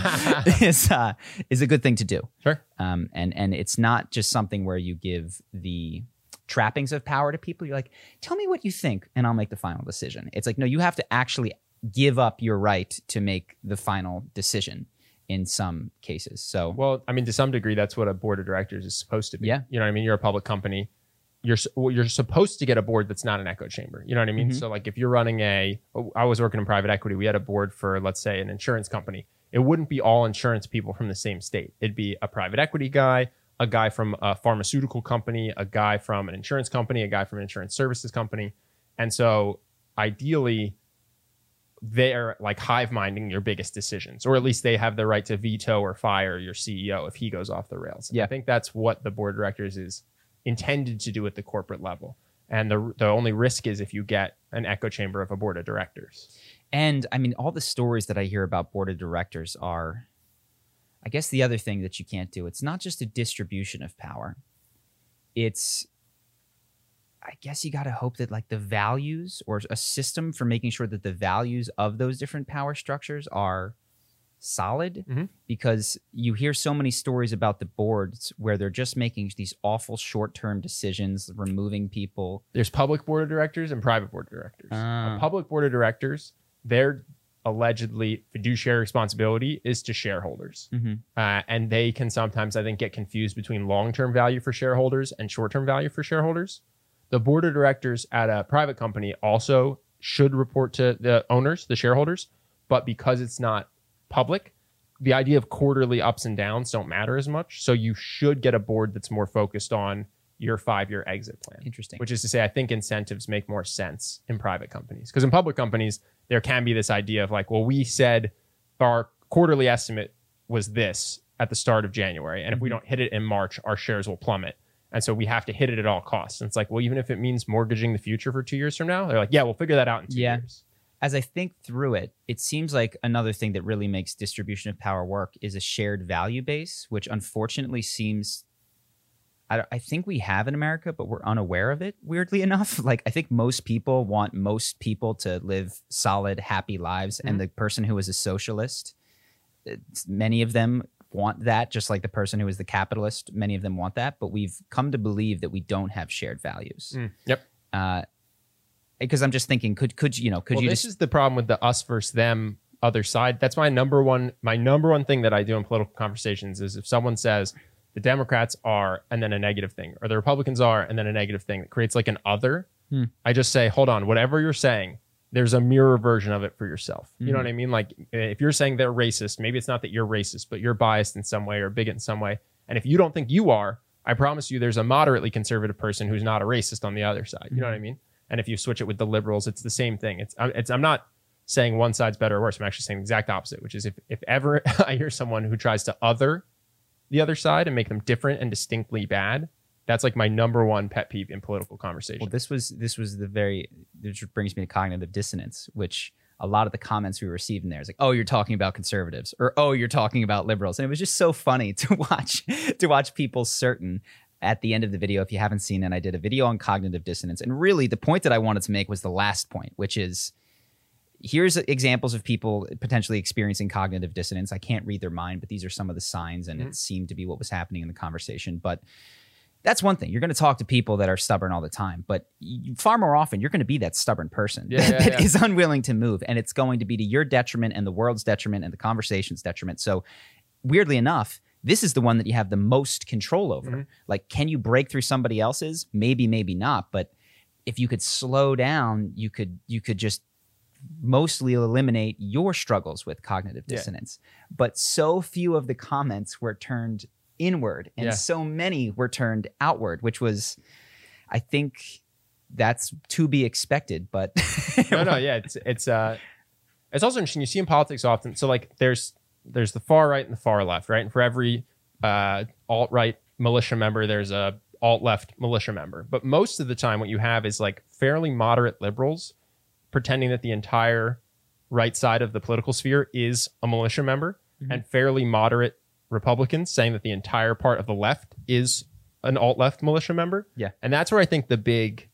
is uh, is a good thing to do. Sure. Um, and and it's not just something where you give the trappings of power to people. You're like, tell me what you think, and I'll make the final decision. It's like, no, you have to actually give up your right to make the final decision in some cases. So, well, I mean, to some degree, that's what a board of directors is supposed to be. Yeah. You know what I mean? You're a public company. You're well, you're supposed to get a board that's not an echo chamber. You know what I mean? Mm-hmm. So like if you're running a, I was working in private equity. We had a board for, let's say, an insurance company. It wouldn't be all insurance people from the same state. It'd be a private equity guy, a guy from a pharmaceutical company, a guy from an insurance company, a guy from an insurance services company. And so ideally, they're like hive minding your biggest decisions, or at least they have the right to veto or fire your C E O if he goes off the rails. Yeah. I think that's what the board of directors is intended to do at the corporate level. And the the only risk is if you get an echo chamber of a board of directors. And I mean, all the stories that I hear about board of directors are, I guess the other thing that you can't do, it's not just a distribution of power. It's, I guess you got to hope that like the values or a system for making sure that the values of those different power structures are solid, mm-hmm. because you hear so many stories about the boards where they're just making these awful short-term decisions, removing people. There's public board of directors and private board of directors. Uh. A public board of directors, their allegedly fiduciary responsibility is to shareholders. Mm-hmm. Uh, and they can sometimes, I think, get confused between long-term value for shareholders and short-term value for shareholders. The board of directors at a private company also should report to the owners, the shareholders, but because it's not public, the idea of quarterly ups and downs don't matter as much. So you should get a board that's more focused on your five-year exit plan. Interesting. Which is to say, I think incentives make more sense in private companies. Because in public companies, there can be this idea of like, well, we said our quarterly estimate was this at the start of January. And mm-hmm. if we don't hit it in March, our shares will plummet. And so we have to hit it at all costs. And it's like, well, even if it means mortgaging the future for two years from now, they're like, yeah, we'll figure that out in two yeah. years. As I think through it, it seems like another thing that really makes distribution of power work is a shared value base, which unfortunately seems, I, I think we have in America, but we're unaware of it, weirdly enough. Like, I think most people want most people to live solid, happy lives. Mm-hmm. And the person who is a socialist, many of them want that, just like the person who is the capitalist, many of them want that. But we've come to believe that we don't have shared values. Mm. Yep. Uh, Because I'm just thinking, could could you know, could well, you? This just... is the problem with the us versus them other side. That's my number one. My number one thing that I do in political conversations is if someone says the Democrats are and then a negative thing, or the Republicans are and then a negative thing that creates like an other. Hmm. I just say, hold on, whatever you're saying, there's a mirror version of it for yourself. You mm-hmm. know what I mean? Like if you're saying they're racist, maybe it's not that you're racist, but you're biased in some way or bigot in some way. And if you don't think you are, I promise you, there's a moderately conservative person who's not a racist on the other side. You mm-hmm. know what I mean? And if you switch it with the liberals, it's the same thing. It's, it's I'm not saying one side's better or worse. I'm actually saying the exact opposite, which is if, if ever I hear someone who tries to other the other side and make them different and distinctly bad, that's like my number one pet peeve in political conversation. Well, this was this was the very, which brings me to cognitive dissonance, which a lot of the comments we received in there is like, oh, you're talking about conservatives, or oh, you're talking about liberals. And it was just so funny to watch to watch people certain at the end of the video. If you haven't seen it, I did a video on cognitive dissonance. And really the point that I wanted to make was the last point, which is, here's examples of people potentially experiencing cognitive dissonance. I can't read their mind, but these are some of the signs, and mm-hmm. it seemed to be what was happening in the conversation. But that's one thing. You're going to talk to people that are stubborn all the time, but you, far more often, you're going to be that stubborn person yeah, that yeah, yeah. is unwilling to move. And it's going to be to your detriment and the world's detriment and the conversation's detriment. So weirdly enough, this is the one that you have the most control over. Mm-hmm. Like, can you break through somebody else's? Maybe, maybe not. But if you could slow down, you could, you could just mostly eliminate your struggles with cognitive dissonance. Yeah. But so few of the comments were turned inward, and yeah. so many were turned outward, which was, I think that's to be expected, but no, no, yeah, it's, it's, uh, it's also interesting. You see in politics often, so like there's, there's the far right and the far left, right? And for every, uh, alt-right militia member, there's a alt-left militia member. But most of the time what you have is like fairly moderate liberals pretending that the entire right side of the political sphere is a militia member, mm-hmm. and fairly moderate Republicans saying that the entire part of the left is an alt-left militia member. Yeah. And that's where I think the big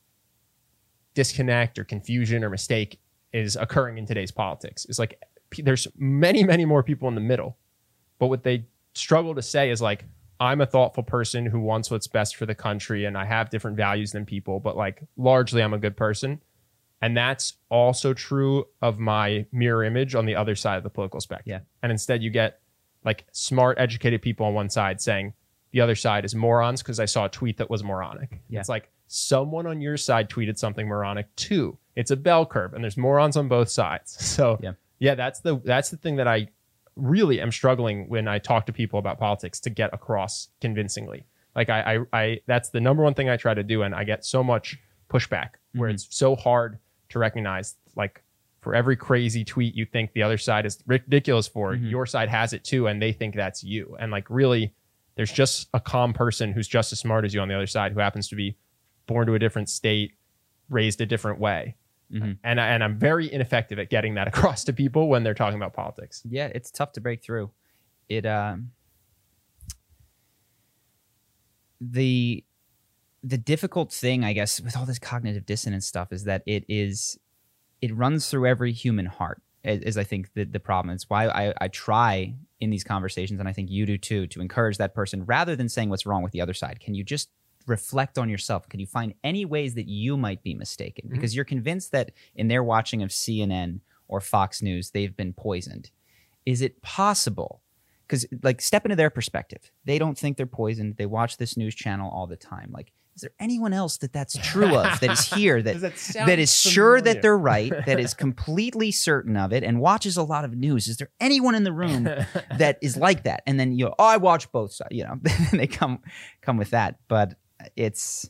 disconnect or confusion or mistake is occurring in today's politics. It's like there's many, many more people in the middle. But what they struggle to say is like, I'm a thoughtful person who wants what's best for the country, and I have different values than people, but like largely I'm a good person. And that's also true of my mirror image on the other side of the political spectrum. Yeah. And instead you get like smart, educated people on one side saying the other side is morons because I saw a tweet that was moronic. Yeah. It's like someone on your side tweeted something moronic too. It's a bell curve, and there's morons on both sides. So yeah, yeah that's the that's the thing that I really am struggling when I talk to people about politics to get across convincingly. Like I, I, I that's the number one thing I try to do, and I get so much pushback mm-hmm. where it's so hard to recognize, like, for every crazy tweet you think the other side is ridiculous for, mm-hmm. your side has it too, and they think that's you. And like, really, there's just a calm person who's just as smart as you on the other side, who happens to be born to a different state, raised a different way. Mm-hmm. And, I, and I'm very ineffective at getting that across to people when they're talking about politics. Yeah, it's tough to break through. It um, the the difficult thing, I guess, with all this cognitive dissonance stuff is that it is it runs through every human heart, is I think the, the problem. It's why I, I try in these conversations, and I think you do too, to encourage that person, rather than saying what's wrong with the other side. Can you just reflect on yourself? Can you find any ways that you might be mistaken? Mm-hmm. Because you're convinced that in their watching of C N N or Fox News, they've been poisoned. Is it possible? Because, like, step into their perspective. They don't think they're poisoned. They watch this news channel all the time. Like, is there anyone else that that's true of, that is here, that that, that is sure that they're right, that is completely certain of it, and watches a lot of news? Is there anyone in the room that is like that? And then, you know, oh, I watch both sides. You know, they come come with that. But it's,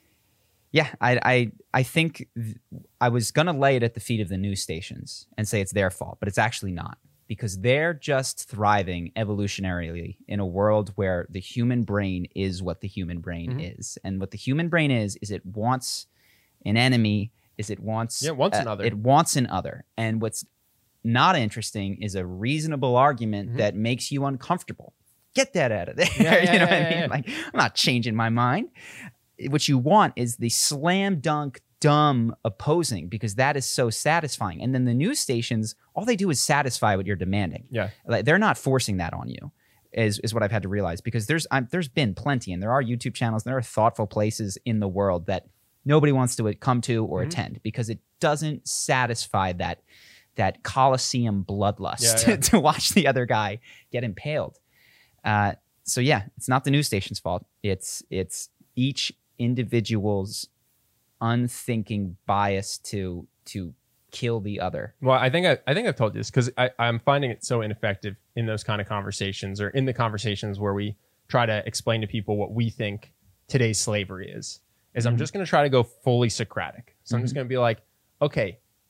yeah, I I I think th- I was gonna lay it at the feet of the news stations and say it's their fault, but it's actually not. Because they're just thriving evolutionarily in a world where the human brain is what the human brain mm-hmm. is. And what the human brain is, is it wants an enemy, is it wants... Yeah, it wants uh, an other. It wants an other. And what's not interesting is a reasonable argument mm-hmm. that makes you uncomfortable. Get that out of there. Yeah, yeah, you know yeah, what I mean? yeah. Like, I'm not changing my mind. What you want is the slam dunk dumb opposing, because that is so satisfying. And then the news stations, all they do is satisfy what you're demanding. Yeah, like, they're not forcing that on you, is is what I've had to realize. Because there's I'm, there's been plenty, and there are YouTube channels, and there are thoughtful places in the world that nobody wants to come to or mm-hmm. attend, because it doesn't satisfy that that Colosseum bloodlust yeah, yeah. to, to watch the other guy get impaled. Uh, so yeah, it's not the news station's fault. It's it's each individual's unthinking bias to to kill the other. Well, I think I, I think I've told you this, because I'm finding it so ineffective in those kind of conversations, or in the conversations where we try to explain to people what we think today's slavery is. Is mm-hmm. I'm just going to try to go fully Socratic. So mm-hmm. I'm just going to be like, okay,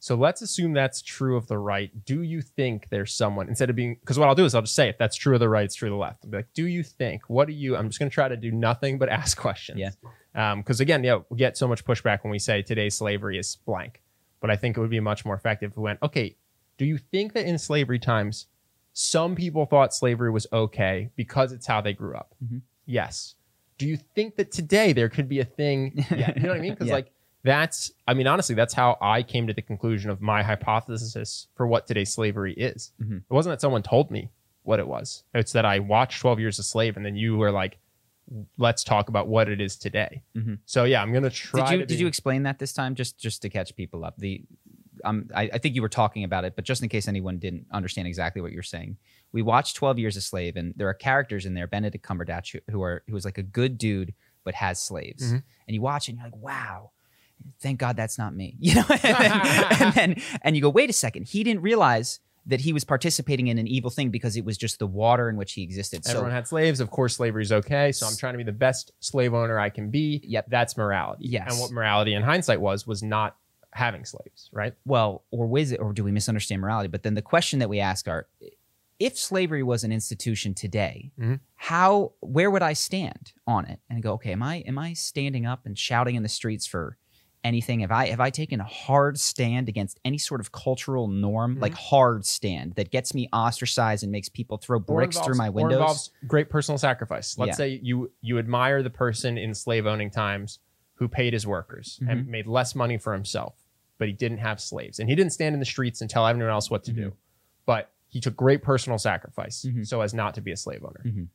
So let's assume that's true of the right. Do you think there's someone, instead of being, because what I'll do is I'll just say, if that's true of the right, it's true of the left. I'll be like, do you think, what do you, I'm just going to try to do nothing but ask questions. Yeah. Because um, again, yeah, we get so much pushback when we say today's slavery is blank. But I think it would be much more effective if we went, okay, do you think that in slavery times, some people thought slavery was okay because it's how they grew up? Mm-hmm. Yes. Do you think that today there could be a thing? Yeah, you know what I mean? Because yeah. like, That's, I mean, honestly, that's how I came to the conclusion of my hypothesis for what today's slavery is. Mm-hmm. It wasn't that someone told me what it was. It's that I watched twelve Years a Slave, and then you were like, let's talk about what it is today. Mm-hmm. So yeah, I'm going to try Did you, to did be... you explain that this time, just just to catch people up? The um, I, I think you were talking about it, but just in case anyone didn't understand exactly what you're saying, we watched twelve Years a Slave, and there are characters in there, Benedict Cumberbatch, who, who are who was like a good dude, but has slaves. Mm-hmm. And you watch it, and you're like, wow. Thank God that's not me, you know. and, then, and then and you go, wait a second. He didn't realize that he was participating in an evil thing because it was just the water in which he existed. Everyone so, had slaves. Of course, slavery is okay. So I'm trying to be the best slave owner I can be. Yep, that's morality. Yes, and what morality in hindsight was was not having slaves, right? Well, or was it, or do we misunderstand morality? But then the question that we ask are, if slavery was an institution today, mm-hmm. how, where would I stand on it? And go, okay, am I am I standing up and shouting in the streets for anything? Have I have I taken a hard stand against any sort of cultural norm, mm-hmm. like hard stand that gets me ostracized and makes people throw bricks involves, through my windows? Or involves great personal sacrifice. Let's yeah. say you you admire the person in slave owning times who paid his workers mm-hmm. and made less money for himself, but he didn't have slaves, and he didn't stand in the streets and tell everyone else what to mm-hmm. do, but he took great personal sacrifice mm-hmm. so as not to be a slave owner. Mm-hmm.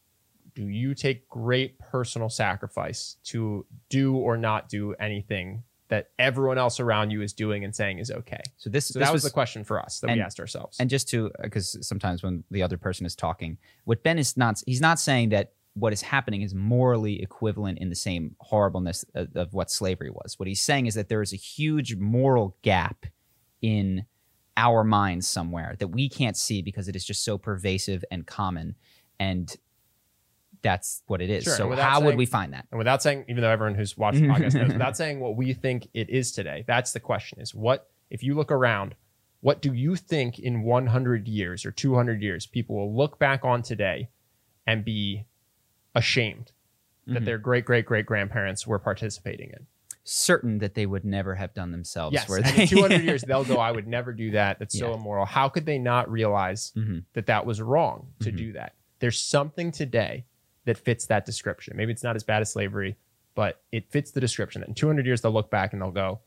Do you take great personal sacrifice to do or not do anything that everyone else around you is doing and saying is okay? So this, so this that was, was the question for us that and, we asked ourselves. And just to, because sometimes when the other person is talking, what Ben is not, he's not saying that what is happening is morally equivalent in the same horribleness of, of what slavery was. What he's saying is that there is a huge moral gap in our minds somewhere that we can't see because it is just so pervasive and common. And that's what it is. Sure. So how saying, would we find that? And without saying, even though everyone who's watched the podcast knows, without saying what we think it is today, that's the question is what, if you look around, what do you think in one hundred years or two hundred years, people will look back on today and be ashamed that mm-hmm. their great, great, great grandparents were participating in? Certain that they would never have done themselves. Yes, were and they? in two hundred years, they'll go, I would never do that. That's yeah. so immoral. How could they not realize mm-hmm. that that was wrong to mm-hmm. do that? There's something today that fits that description. Maybe it's not as bad as slavery, but it fits the description. In two hundred years, they'll look back and they'll go,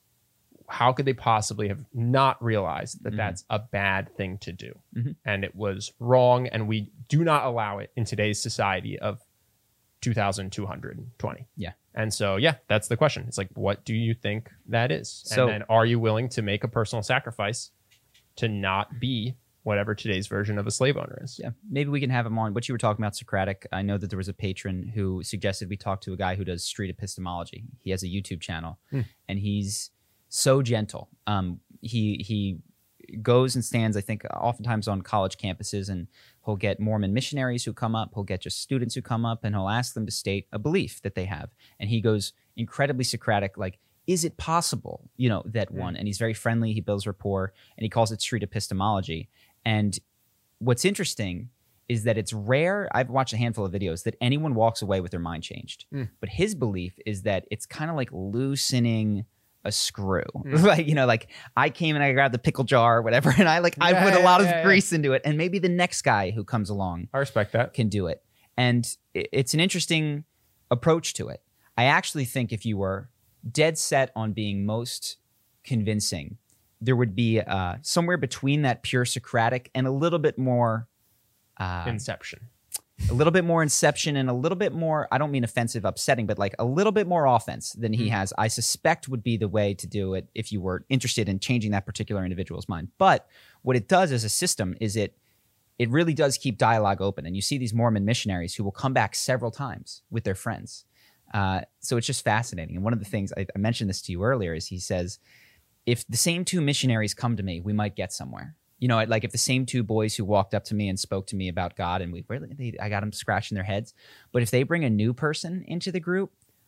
how could they possibly have not realized that mm-hmm. that's a bad thing to do? Mm-hmm. And it was wrong, and we do not allow it in today's society of two thousand two hundred twenty. Yeah. And so, yeah, that's the question. It's like, what do you think that is? So, and then are you willing to make a personal sacrifice to not be whatever today's version of a slave owner is? Yeah, maybe we can have him on. What you were talking about, Socratic, I know that there was a patron who suggested we talk to a guy who does street epistemology. He has a YouTube channel, hmm. and he's so gentle. Um, he he goes and stands, I think, oftentimes on college campuses, and he'll get Mormon missionaries who come up. He'll get just students who come up, and he'll ask them to state a belief that they have. And he goes incredibly Socratic, like, is it possible, you know, that one? And he's very friendly. He builds rapport, and he calls it street epistemology. And what's interesting is that it's rare. I've watched a handful of videos that anyone walks away with their mind changed. Mm. But his belief is that it's kind of like loosening a screw. Mm. Like, you know, like I came and I grabbed the pickle jar or whatever, and I like yeah, I put a lot yeah, of yeah, grease yeah. into it, and maybe the next guy who comes along, I respect that, can do it. And it's an interesting approach to it. I actually think if you were dead set on being most convincing, there would be uh, somewhere between that pure Socratic and a little bit more uh, inception. A little bit more inception and a little bit more, I don't mean offensive, upsetting, but like a little bit more offense than he mm. has, I suspect would be the way to do it if you were interested in changing that particular individual's mind. But what it does as a system is it it really does keep dialogue open. And you see these Mormon missionaries who will come back several times with their friends. Uh, so it's just fascinating. And one of the things, I, I mentioned this to you earlier, is he says, if the same two missionaries come to me, we might get somewhere. You know, like if the same two boys who walked up to me and spoke to me about God, and we really, they, I got them scratching their heads. But if they bring a new person into the group,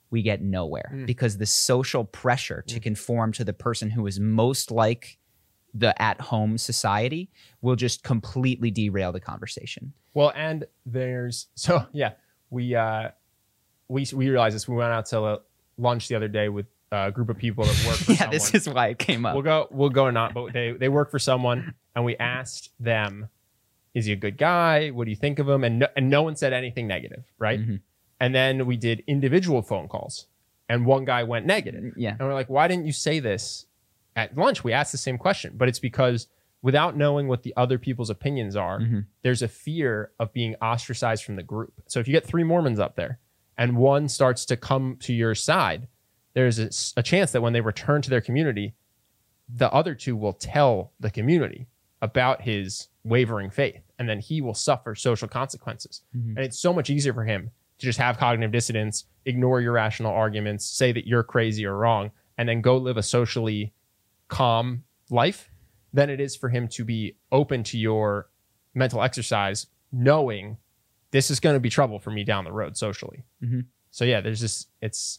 we get nowhere Mm. because the social pressure to conform to the person who is most like the at-home society will just completely derail the conversation. Well, and there's so yeah, we uh, we we realized this. We went out to lunch the other day with a group of people that work for yeah, someone. this is why it came up. We'll go, we'll go or not, but they they work for someone, and we asked them, "Is he a good guy? What do you think of him?" And no, and no one said anything negative, right? Mm-hmm. And then we did individual phone calls, and one guy went negative. Yeah, and we're like, "Why didn't you say this at lunch?" We asked the same question, but it's because without knowing what the other people's opinions are, mm-hmm. there's a fear of being ostracized from the group. So if you get three Mormons up there and one starts to come to your side, there's a, a chance that when they return to their community, the other two will tell the community about his wavering faith, and then he will suffer social consequences. Mm-hmm. And it's so much easier for him to just have cognitive dissonance, ignore your rational arguments, say that you're crazy or wrong, and then go live a socially calm life than it is for him to be open to your mental exercise, knowing this is going to be trouble for me down the road socially. Mm-hmm. So yeah, there's this, it's,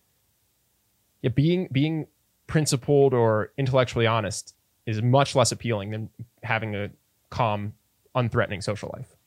yeah, being, being principled or intellectually honest is much less appealing than having a calm, unthreatening social life.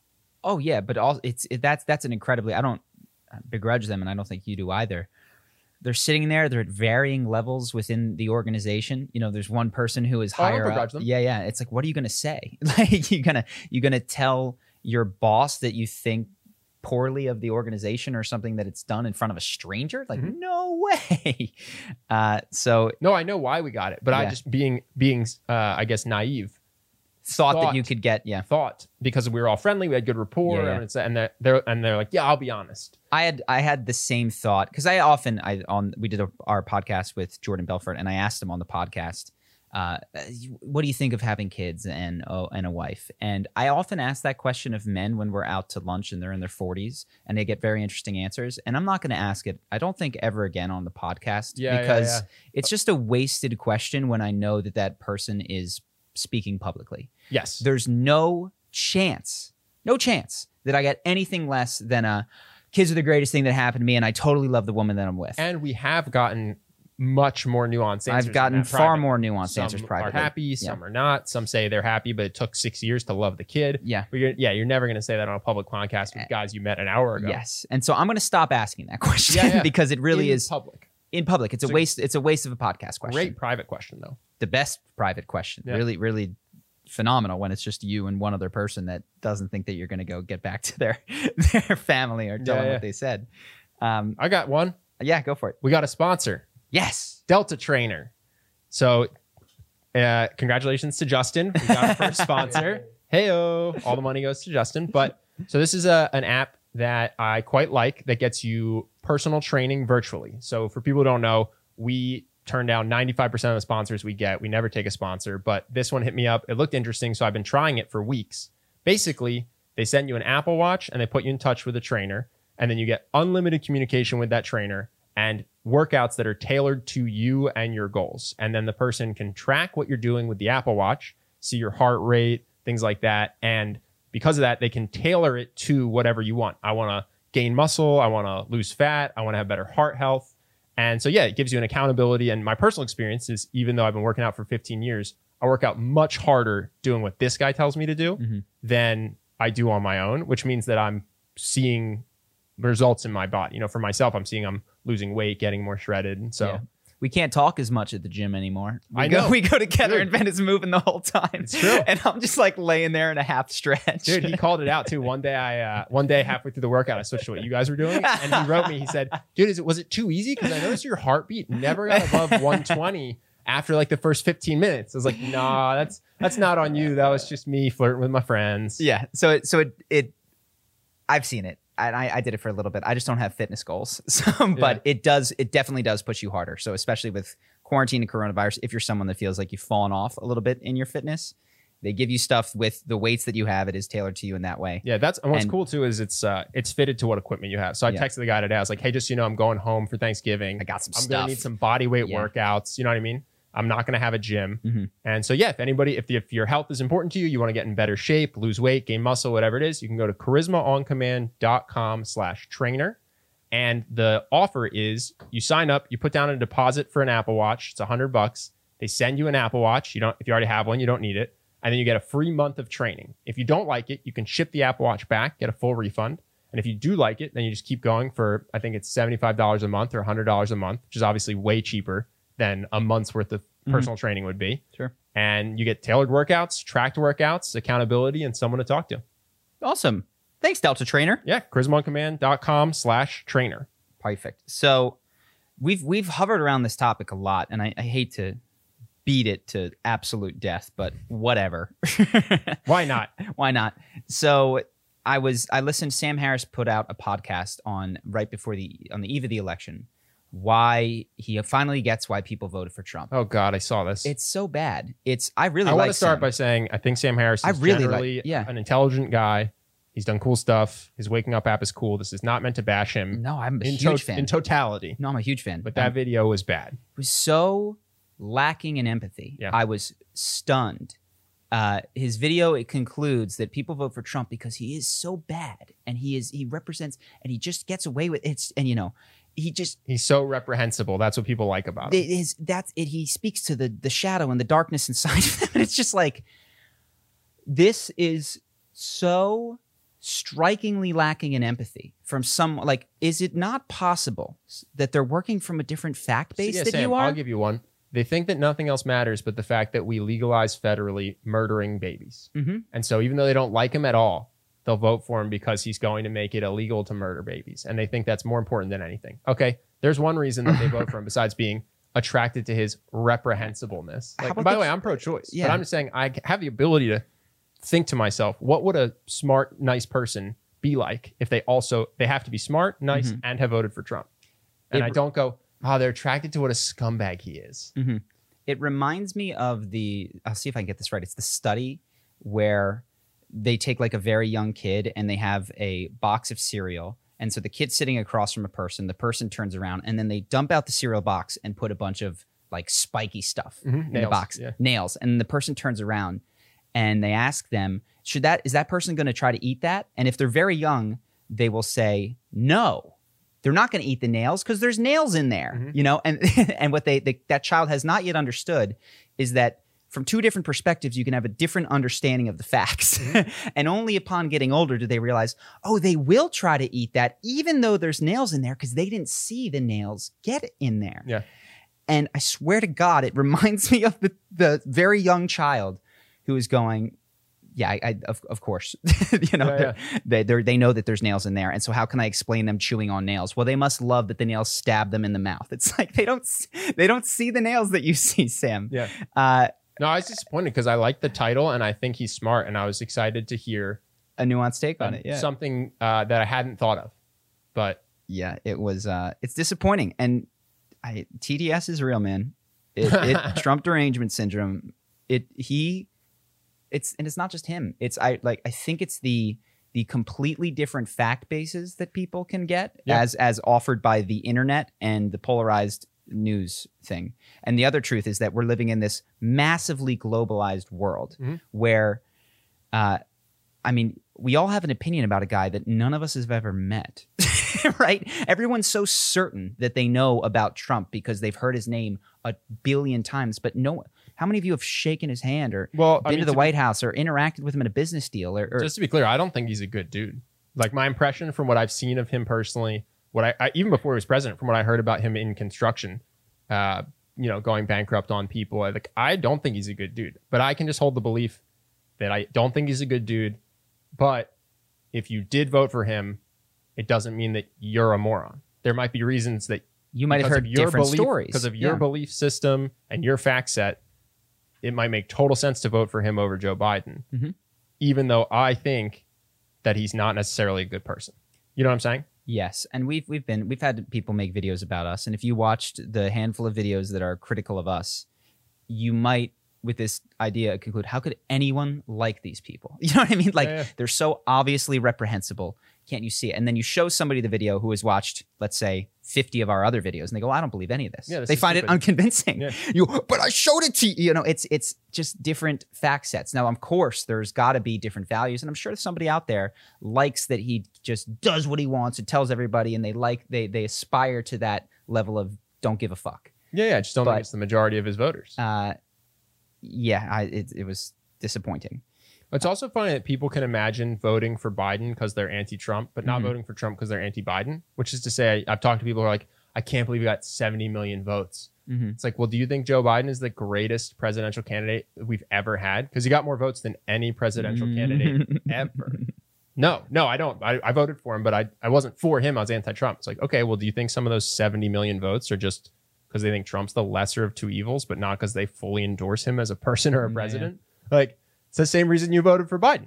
Oh yeah, but all it's it, that's that's an incredibly, I don't begrudge them, and I don't think you do either. They're sitting there. They're at varying levels within the organization. You know, there's one person who is Oh, I don't higher begrudge up. them. Yeah, yeah. It's like, what are you gonna say? Like, you gonna you gonna tell your boss that you think poorly of the organization or something that it's done in front of a stranger? Like, Mhm. no way. Uh, so No, I know why we got it, but I Yeah. just being being uh, I guess naive thought, Thought. that you could get. Yeah, thought because we were all friendly, we had good rapport, Yeah, yeah. and, it's, and they're, they're and they're like, yeah, I'll be honest. I had I had the same thought because I often I on we did a, our podcast with Jordan Belfort, and I asked him on the podcast, uh, what do you think of having kids and oh, and a wife? And I often ask that question of men when we're out to lunch and they're in their forties, and they get very interesting answers. And I'm not going to ask it, I don't think, ever again on the podcast, Yeah, yeah, because yeah. it's just a wasted question when I know that that person is speaking publicly. Yes, There's no chance, no chance that I get anything less than a kids are the greatest thing that happened to me, and I totally love the woman that I'm with. and we have gotten much more nuanced answers. I've gotten than that far private. more nuanced Some answers privately. are happy, some are not. Some say they're happy, but it took six years to love the kid. Yeah. But you're, yeah, you're never going to say that on a public podcast with guys you met an hour ago. Yes, and so I'm going to stop asking that question Yeah, yeah. because it really In is public. in public. It's, It's a a waste. It's a waste of a podcast question. Great private question though. The best private question. Yeah. Really, really phenomenal when it's just you and one other person that doesn't think that you're going to go get back to their their family or tell Yeah, them yeah. what they said. Um, I got one. yeah, go for it. We got a sponsor, Yes. Delta Trainer. So, uh, congratulations to Justin. We got our first sponsor. Hey-o. All the money goes to Justin. But so this is a, an app that I quite like that gets you personal training virtually. So for people who don't know, we turn down ninety-five percent of the sponsors we get. We never take a sponsor, but this one hit me up. It looked interesting, so I've been trying it for weeks. Basically, they send you an Apple Watch and they put you in touch with a trainer, and then you get unlimited communication with that trainer and workouts that are tailored to you and your goals. And then the person can track what you're doing with the Apple Watch, see your heart rate, things like that. And because of that, they can tailor it to whatever you want. I want to gain muscle. I want to lose fat. I want to have better heart health. And so, yeah, it gives you an accountability. And my personal experience is, even though I've been working out for fifteen years, I work out much harder doing what this guy tells me to do Mm-hmm. than I do on my own, which means that I'm seeing results in my body. You know, for myself, I'm seeing I'm losing weight, getting more shredded. And so Yeah. We can't talk as much at the gym anymore. We I go, know. we go together Dude. and Ben is moving the whole time. It's true. And I'm just like laying there in a half stretch. Dude, he called it out too. One day, I uh, one day halfway through the workout, I switched to what you guys were doing, and he wrote me. He said, "Dude, is it was it too easy? Because I noticed your heartbeat never got above one twenty after like the first fifteen minutes." I was like, "Nah, that's that's not on you. That was just me flirting with my friends." Yeah. So it, so it, it, I've seen it. And I, I did it for a little bit. I just don't have fitness goals. So, but Yeah. it does, it definitely does push you harder. So especially with quarantine and coronavirus, if you're someone that feels like you've fallen off a little bit in your fitness, they give you stuff with the weights that you have. It is tailored to you in that way. Yeah, that's and what's And- cool too is it's uh it's fitted to what equipment you have. So I Yeah. texted the guy today. I was like, "Hey, just so you know, I'm going home for Thanksgiving. I got some I'm stuff. gonna need some body weight Yeah. workouts. You know what I mean? I'm not gonna have a gym." Mhm. And so yeah, if anybody, if, the, if your health is important to you, you want to get in better shape, lose weight, gain muscle, whatever it is, you can go to charisma on command dot com slash trainer, And the offer is you sign up, you put down a deposit for an Apple Watch. It's a hundred bucks. They send you an Apple Watch. You don't, if you already have one, you don't need it. And then you get a free month of training. If you don't like it, you can ship the Apple Watch back, get a full refund. And if you do like it, then you just keep going for, I think it's seventy-five dollars a month or one hundred dollars a month, which is obviously way cheaper than a month's worth of personal mm-hmm. training would be. Sure. And you get tailored workouts, tracked workouts, accountability, and someone to talk to. Awesome. Thanks, Delta Trainer. Yeah, charismaoncommand.com slash trainer. Perfect. So we've we've hovered around this topic a lot, and I, I hate to beat it to absolute death, but whatever. Why not? Why not? So I was I listened. Sam Harris put out a podcast on right before the on the eve of the election. Why he finally gets why people voted for Trump. Oh God, I saw this. It's so bad. It's I really. I like want to start Sam. by saying I think Sam Harris is I really generally like, yeah. an intelligent guy. He's done cool stuff. His waking up app is cool. This is not meant to bash him. No, I'm a in huge to- fan. in totality. No, I'm a huge fan. But that um, video was bad. It was so lacking in empathy. Yeah. I was stunned. Uh, his video, it concludes that people vote for Trump because he is so bad, and he is he represents, and he just gets away with it. And you know, he just he's so reprehensible. That's what people like about him. It is that's it. He speaks to the the shadow and the darkness inside of him. And it's just like this is so strikingly lacking in empathy from some. Like, is it not possible that they're working from a different fact base yeah, that Sam, you are? I'll give you one. They think that nothing else matters but the fact that we legalize federally murdering babies. Mm-hmm. And so even though they don't like him at all, they'll vote for him because he's going to make it illegal to murder babies. And they think that's more important than anything. Okay, there's one reason that they vote for him besides being attracted to his reprehensibleness. Like, by the way, I'm pro-choice. Yeah. But I'm just saying I have the ability to think to myself, what would a smart, nice person be like if they also, they have to be smart, nice, mm-hmm. and have voted for Trump. And it, I don't go, oh, they're attracted to what a scumbag he is. Mm-hmm. It reminds me of the, I'll see if I can get this right. It's the study where they take like a very young kid and they have a box of cereal. And so the kid's sitting across from a person, the person turns around and then they dump out the cereal box and put a bunch of like spiky stuff mm-hmm. in Nails, the box, yeah. nails. And the person turns around and they ask them, should that, is that person going to try to eat that? And if they're very young, they will say, no. They're not going to eat the nails because there's nails in there, mm-hmm. you know? And and what they, they that child has not yet understood is that from two different perspectives, you can have a different understanding of the facts. Mm-hmm. And only upon getting older do they realize, oh, they will try to eat that even though there's nails in there because they didn't see the nails get in there. Yeah. And I swear to God, it reminds me of the, the very young child who is going, yeah, I, I of, of course, you know, yeah, yeah. they they they know that there's nails in there, and so how can I explain them chewing on nails? Well, they must love that the nails stab them in the mouth. It's like they don't they don't see the nails that you see, Sam. Yeah. Uh, no, I was disappointed because I like the title and I think he's smart, and I was excited to hear a nuanced take on uh, it. Yeah, something uh, that I hadn't thought of, but yeah, it was. Uh, it's disappointing, and I, T D S is real, man. It, it Trump derangement syndrome. It he. It's and it's not just him. It's I like I think it's the the completely different fact bases that people can get yeah. as as offered by the internet and the polarized news thing. And the other truth is that we're living in this massively globalized world mm-hmm. where, uh, I mean, we all have an opinion about a guy that none of us have ever met, right? Everyone's so certain that they know about Trump because they've heard his name a billion times, but no. How many of you have shaken his hand or well, been I mean, to the to White be, House or interacted with him in a business deal? Or, or just to be clear, I don't think he's a good dude. Like my impression from what I've seen of him personally, what I, I even before he was president, from what I heard about him in construction, uh, you know, going bankrupt on people, I, like I don't think he's a good dude. But I can just hold the belief that I don't think he's a good dude. But if you did vote for him, it doesn't mean that you're a moron. There might be reasons that you might have heard your different belief, stories because of your yeah. belief system and your fact set. It might make total sense to vote for him over Joe Biden, mm-hmm. even though I think that he's not necessarily a good person. You know what I'm saying? Yes, and we've we've been we've had people make videos about us, and if you watched the handful of videos that are critical of us, you might, with this idea, conclude, how could anyone like these people? You know what I mean? Like, yeah, yeah. they're so obviously reprehensible. Can't you see it? And then you show somebody the video who has watched, let's say, fifty of our other videos, and they go, I don't believe any of this. Yeah, this they find stupid. it unconvincing. Yeah. You, but I showed it to you. You know, it's it's just different fact sets. Now, of course, there's got to be different values, and I'm sure somebody out there likes that he just does what he wants and tells everybody, and they like they they aspire to that level of don't give a fuck. Yeah, yeah. I just don't But, think it's the majority of his voters. Uh, yeah, I, it, it was disappointing. It's also funny that people can imagine voting for Biden because they're anti-Trump, but not Mhm. voting for Trump because they're anti-Biden, which is to say, I, I've talked to people who are like, I can't believe we got seventy million votes. Mm-hmm. It's like, well, do you think Joe Biden is the greatest presidential candidate we've ever had? Because he got more votes than any presidential candidate ever. No, no, I don't. I, I voted for him, but I, I wasn't for him. I was anti-Trump. It's like, okay, well, do you think some of those seventy million votes are just because they think Trump's the lesser of two evils, but not because they fully endorse him as a person or a president? Yeah. Like, it's the same reason you voted for Biden.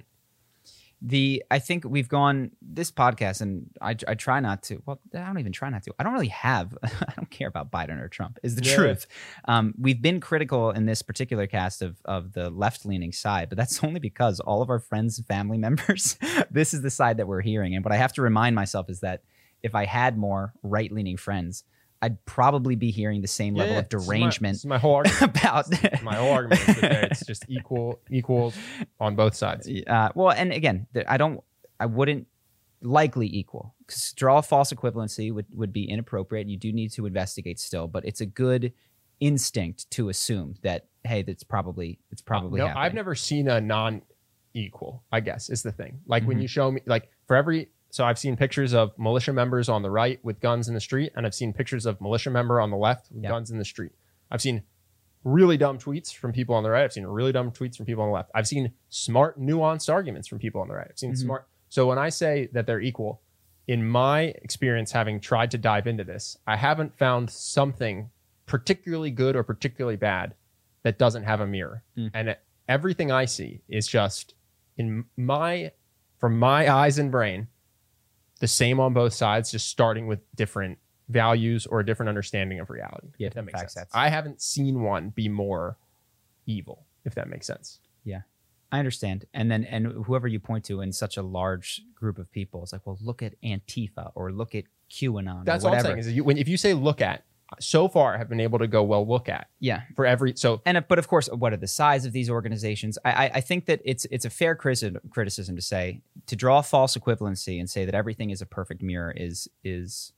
The I think we've gone this podcast, and I, I try not to. Well, I don't even try not to. I don't really have. I don't care about Biden or Trump. Is the Yeah. truth. Um, we've been critical in this particular cast of of the left leaning side, but that's only because all of our friends and family members. This is the side that we're hearing, and what I have to remind myself is that if I had more right leaning friends, I'd probably be hearing the same Yeah, level yeah. of This is my- derangement This is my whole argument. about my whole argument is that there- it's just equal, equal on both sides. Uh, well, and again, th- I don't, I wouldn't likely equal because draw a false equivalency would, would be inappropriate. You do need to investigate still, but it's a good instinct to assume that, hey, that's probably, it's probably no, happening. I've never seen a non-equal, I guess, is the thing. Like when Mhm. you show me, like for every, so I've seen pictures of militia members on the right with guns in the street, and I've seen pictures of militia member on the left with Yep. guns in the street. I've seen really dumb tweets from people on the right. I've seen really dumb tweets from people on the left. I've seen smart, nuanced arguments from people on the right. I've seen Mhm. smart. So when I say that they're equal, in my experience, having tried to dive into this, I haven't found something particularly good or particularly bad that doesn't have a mirror. Mm. And everything I see is just in my, from my eyes and brain, the same on both sides, just starting with different values or a different understanding of reality. Yeah, if that makes fact sense. sets. I haven't seen one be more evil, if that makes sense. Yeah, I understand. And then, and whoever you point to in such a large group of people, it's like, well, look at Antifa or look at QAnon. That's or all I'm whatever. saying is that you, when, if you say look at, so far I have been able to go, well, look at Yeah. for every, so And but of course, what are the size of these organizations? I, I, I think that it's it's a fair criticism criticism to say to draw false equivalency and say that everything is a perfect mirror is is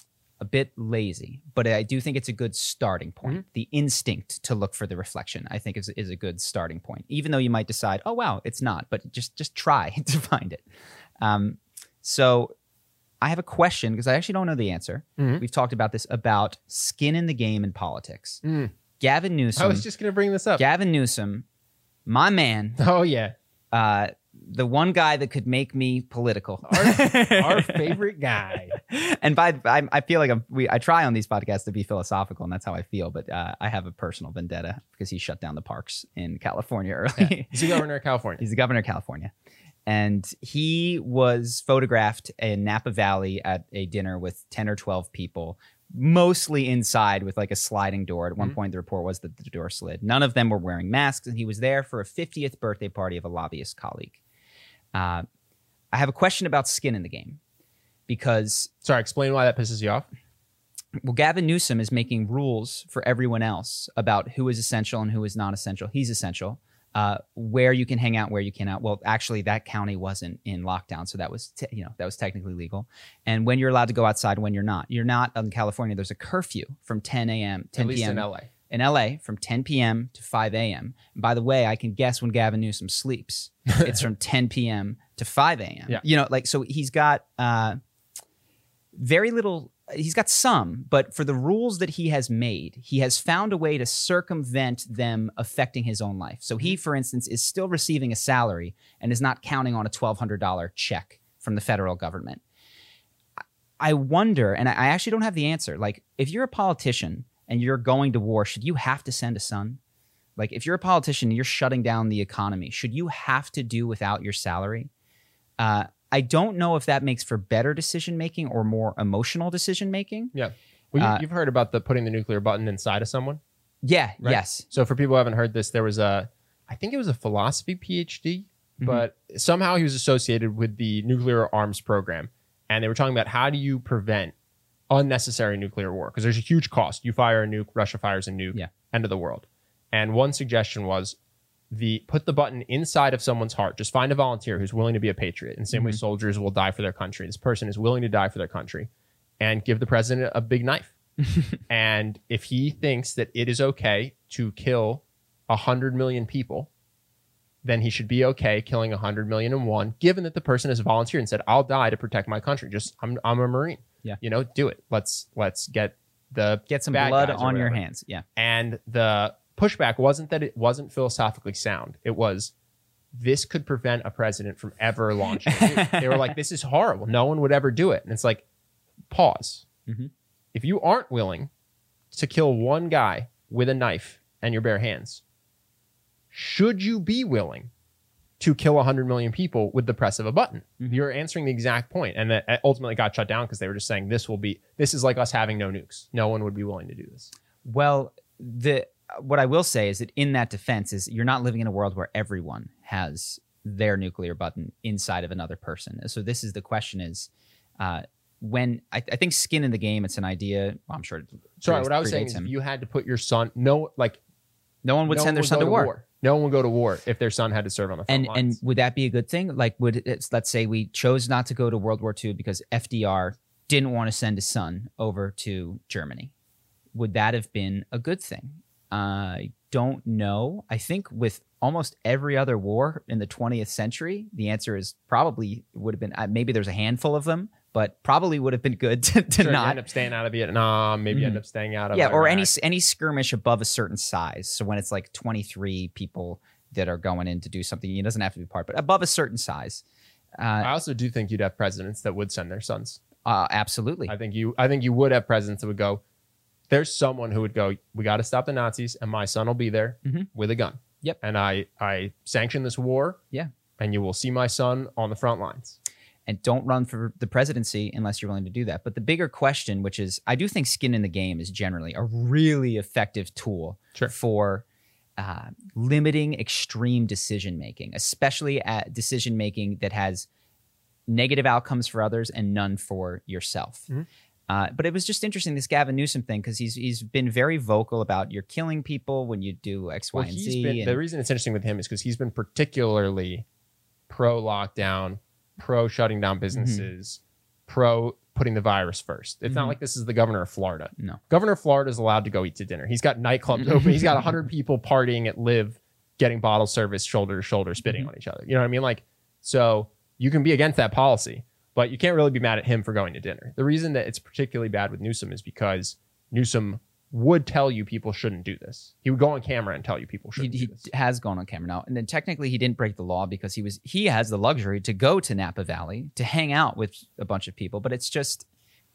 a bit lazy. But I do think it's a good starting point. Mm-hmm. The instinct to look for the reflection, I think, is is a good starting point. Even though you might decide, oh wow, it's not, but just just try to find it. Um, so. I have a question because I actually don't know the answer. Mhm. We've talked about this about skin in the game in politics. Mm. Gavin Newsom. I was just going to bring this up. Gavin Newsom, my man, Oh yeah. uh, the one guy that could make me political. Our, our favorite guy. And by I, I feel like I'm, we I try on these podcasts to be philosophical, and that's how I feel. But uh, I have a personal vendetta because he shut down the parks in California early. He's the governor of California. He's the governor of California. And he was photographed in Napa Valley at a dinner with ten or twelve people, mostly inside with like a sliding door. At one Mhm. point, the report was that the door slid. None of them were wearing masks, and he was there for a fiftieth birthday party of a lobbyist colleague. Uh, I have a question about skin in the game because, Sorry, explain why that pisses you off. well, Gavin Newsom is making rules for everyone else about who is essential and who is not essential. He's essential. Uh, where you can hang out, where you cannot. Well, actually, that county wasn't in lockdown, so that was te- you know that was technically legal. And when you're allowed to go outside, when you're not, you're not in California. There's a curfew from ten a.m. ten At least p.m. in L A. in L A from ten p.m. to five a.m. And by the way, I can guess when Gavin Newsom sleeps. It's from ten p.m. to five a.m. Yeah. You know, like so he's got uh, very little. He's got some, but for the rules that he has made, he has found a way to circumvent them affecting his own life. So he, for instance, is still receiving a salary and is not counting on a twelve hundred dollars check from the federal government. I wonder, and I actually don't have the answer. Like, if you're a politician and you're going to war, should you have to send a son? Like, if you're a politician and you're shutting down the economy, should you have to do without your salary? Uh, I don't know if that makes for better decision making or more emotional decision making. Yeah. Well, you, Uh, you've heard about the putting the nuclear button inside of someone. Yeah. Right? Yes. So for people who haven't heard this, there was a, I think it was a philosophy PhD, Mhm. but somehow he was associated with the nuclear arms program. And they were talking about how do you prevent unnecessary nuclear war because there's a huge cost. You fire a nuke, Russia fires a nuke, yeah. end of the world. And one suggestion was the put the button inside of someone's heart. Just find a volunteer who's willing to be a patriot. And same mm-hmm. way soldiers will die for their country. This person is willing to die for their country, and give the president a big knife. And if he thinks that it is okay to kill a hundred million people, then he should be okay killing a hundred million and one, given that the person has volunteered and said, I'll die to protect my country. Just I'm I'm a Marine. Yeah. You know, do it. Let's let's get the get some blood on your hands. Yeah. And the pushback wasn't that it wasn't philosophically sound. It was this could prevent a president from ever launching a nuke. They were like, this is horrible. No one would ever do it. And it's like, pause. Mm-hmm. If you aren't willing to kill one guy with a knife and your bare hands, should you be willing to kill one hundred million people with the press of a button? Mm-hmm. You're answering the exact point. And that ultimately got shut down because they were just saying this will be, this is like us having no nukes. No one would be willing to do this. Well, the what I will say is that in that defense is you're not living in a world where everyone has their nuclear button inside of another person. So this is the question is, uh, when I, I think skin in the game, it's an idea. Well, I'm sure. It Sorry, what I was saying is if you had to put your son, no, like no one would no send one their son to, to war. war. No one would go to war if their son had to serve on the front and, lines. And would that be a good thing? Like, would it, let's say we chose not to go to World War Two because F D R didn't want to send his son over to Germany. Would that have been a good thing? I don't know. I think with almost every other war in the twentieth century, the answer is probably would have been, uh, maybe there's a handful of them, but probably would have been good to, to sure, not end up staying out of Vietnam, maybe mm-hmm. end up staying out of yeah, Iraq. or any any skirmish above a certain size. So when it's like twenty-three people that are going in to do something, it doesn't have to be part, but above a certain size. Uh, I also do think you'd have presidents that would send their sons. Uh, absolutely. I think you. I think you would have presidents that would go. There's someone who would go, we got to stop the Nazis, and my son will be there mm-hmm. with a gun. Yep. And I, I sanction this war. Yeah. And you will see my son on the front lines. And don't run for the presidency unless you're willing to do that. But the bigger question, which is, I do think skin in the game is generally a really effective tool sure. for uh, limiting extreme decision making, especially at decision making that has negative outcomes for others and none for yourself. Mm-hmm. Uh, but it was just interesting, this Gavin Newsom thing, because he's he's been very vocal about you're killing people when you do X, Y, well, and he's Z. Been, and the reason it's interesting with him is because he's been particularly pro-lockdown, pro-shutting down businesses, mm-hmm. pro putting the virus first. It's mm-hmm. not like this is the governor of Florida. No. Governor of Florida is allowed to go eat to dinner. He's got nightclubs open. He's got one hundred people partying at Live, getting bottle service, shoulder to shoulder, spitting mm-hmm. on each other. You know what I mean? Like, so you can be against that policy, but you can't really be mad at him for going to dinner. The reason that it's particularly bad with Newsom is because Newsom would tell you people shouldn't do this. He would go on camera and tell you people shouldn't he, do he this. He has gone on camera now. And then technically he didn't break the law because he was he has the luxury to go to Napa Valley to hang out with a bunch of people. But it's just,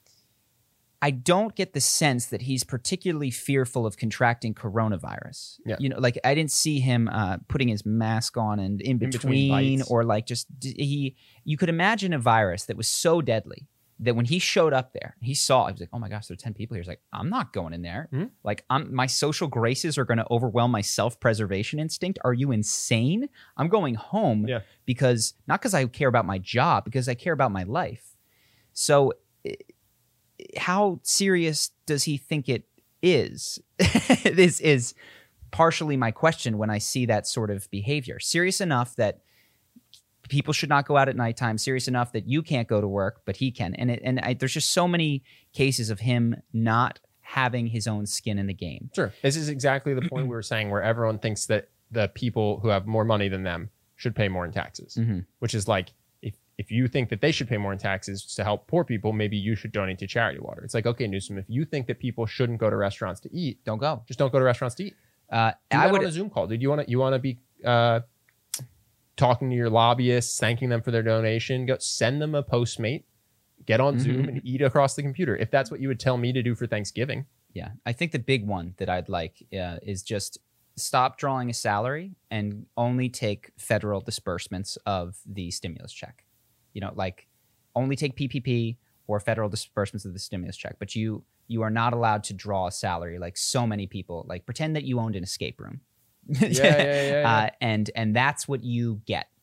I don't get the sense that he's particularly fearful of contracting coronavirus. Yeah. You know, like I didn't see him uh, putting his mask on and in between, in between or like just he. You could imagine a virus that was so deadly that when he showed up there, he saw. He was like, "Oh my gosh, there are ten people here." He's like, "I'm not going in there. Mm-hmm. Like, I'm my social graces are going to overwhelm my self-preservation instinct. Are you insane? I'm going home yeah. because not because I care about my job, because I care about my life." So. It, how serious does he think it is? This is partially my question when I see that sort of behavior. Serious enough that people should not go out at nighttime. Serious enough that you can't go to work, but he can. And it, and I, there's just so many cases of him not having his own skin in the game. Sure. This is exactly the point we were saying where everyone thinks that the people who have more money than them should pay more in taxes, mm-hmm. which is like, if you think that they should pay more in taxes to help poor people, maybe you should donate to charity water. It's like, okay, Newsom, if you think that people shouldn't go to restaurants to eat, don't go. Just don't go to restaurants to eat. Uh, Do I that would on a Zoom call, dude. You want to you want to be uh, talking to your lobbyists, thanking them for their donation. Go send them a Postmate. Get on mm-hmm. Zoom and eat across the computer. If that's what you would tell me to do for Thanksgiving. Yeah, I think the big one that I'd like uh, is just stop drawing a salary and only take federal disbursements of the stimulus check. You know, like. Only take P P P or federal disbursements of the stimulus check, but you you are not allowed to draw a salary like so many people. Like pretend that you owned an escape room, yeah, yeah, yeah, yeah. Uh, and and that's what you get.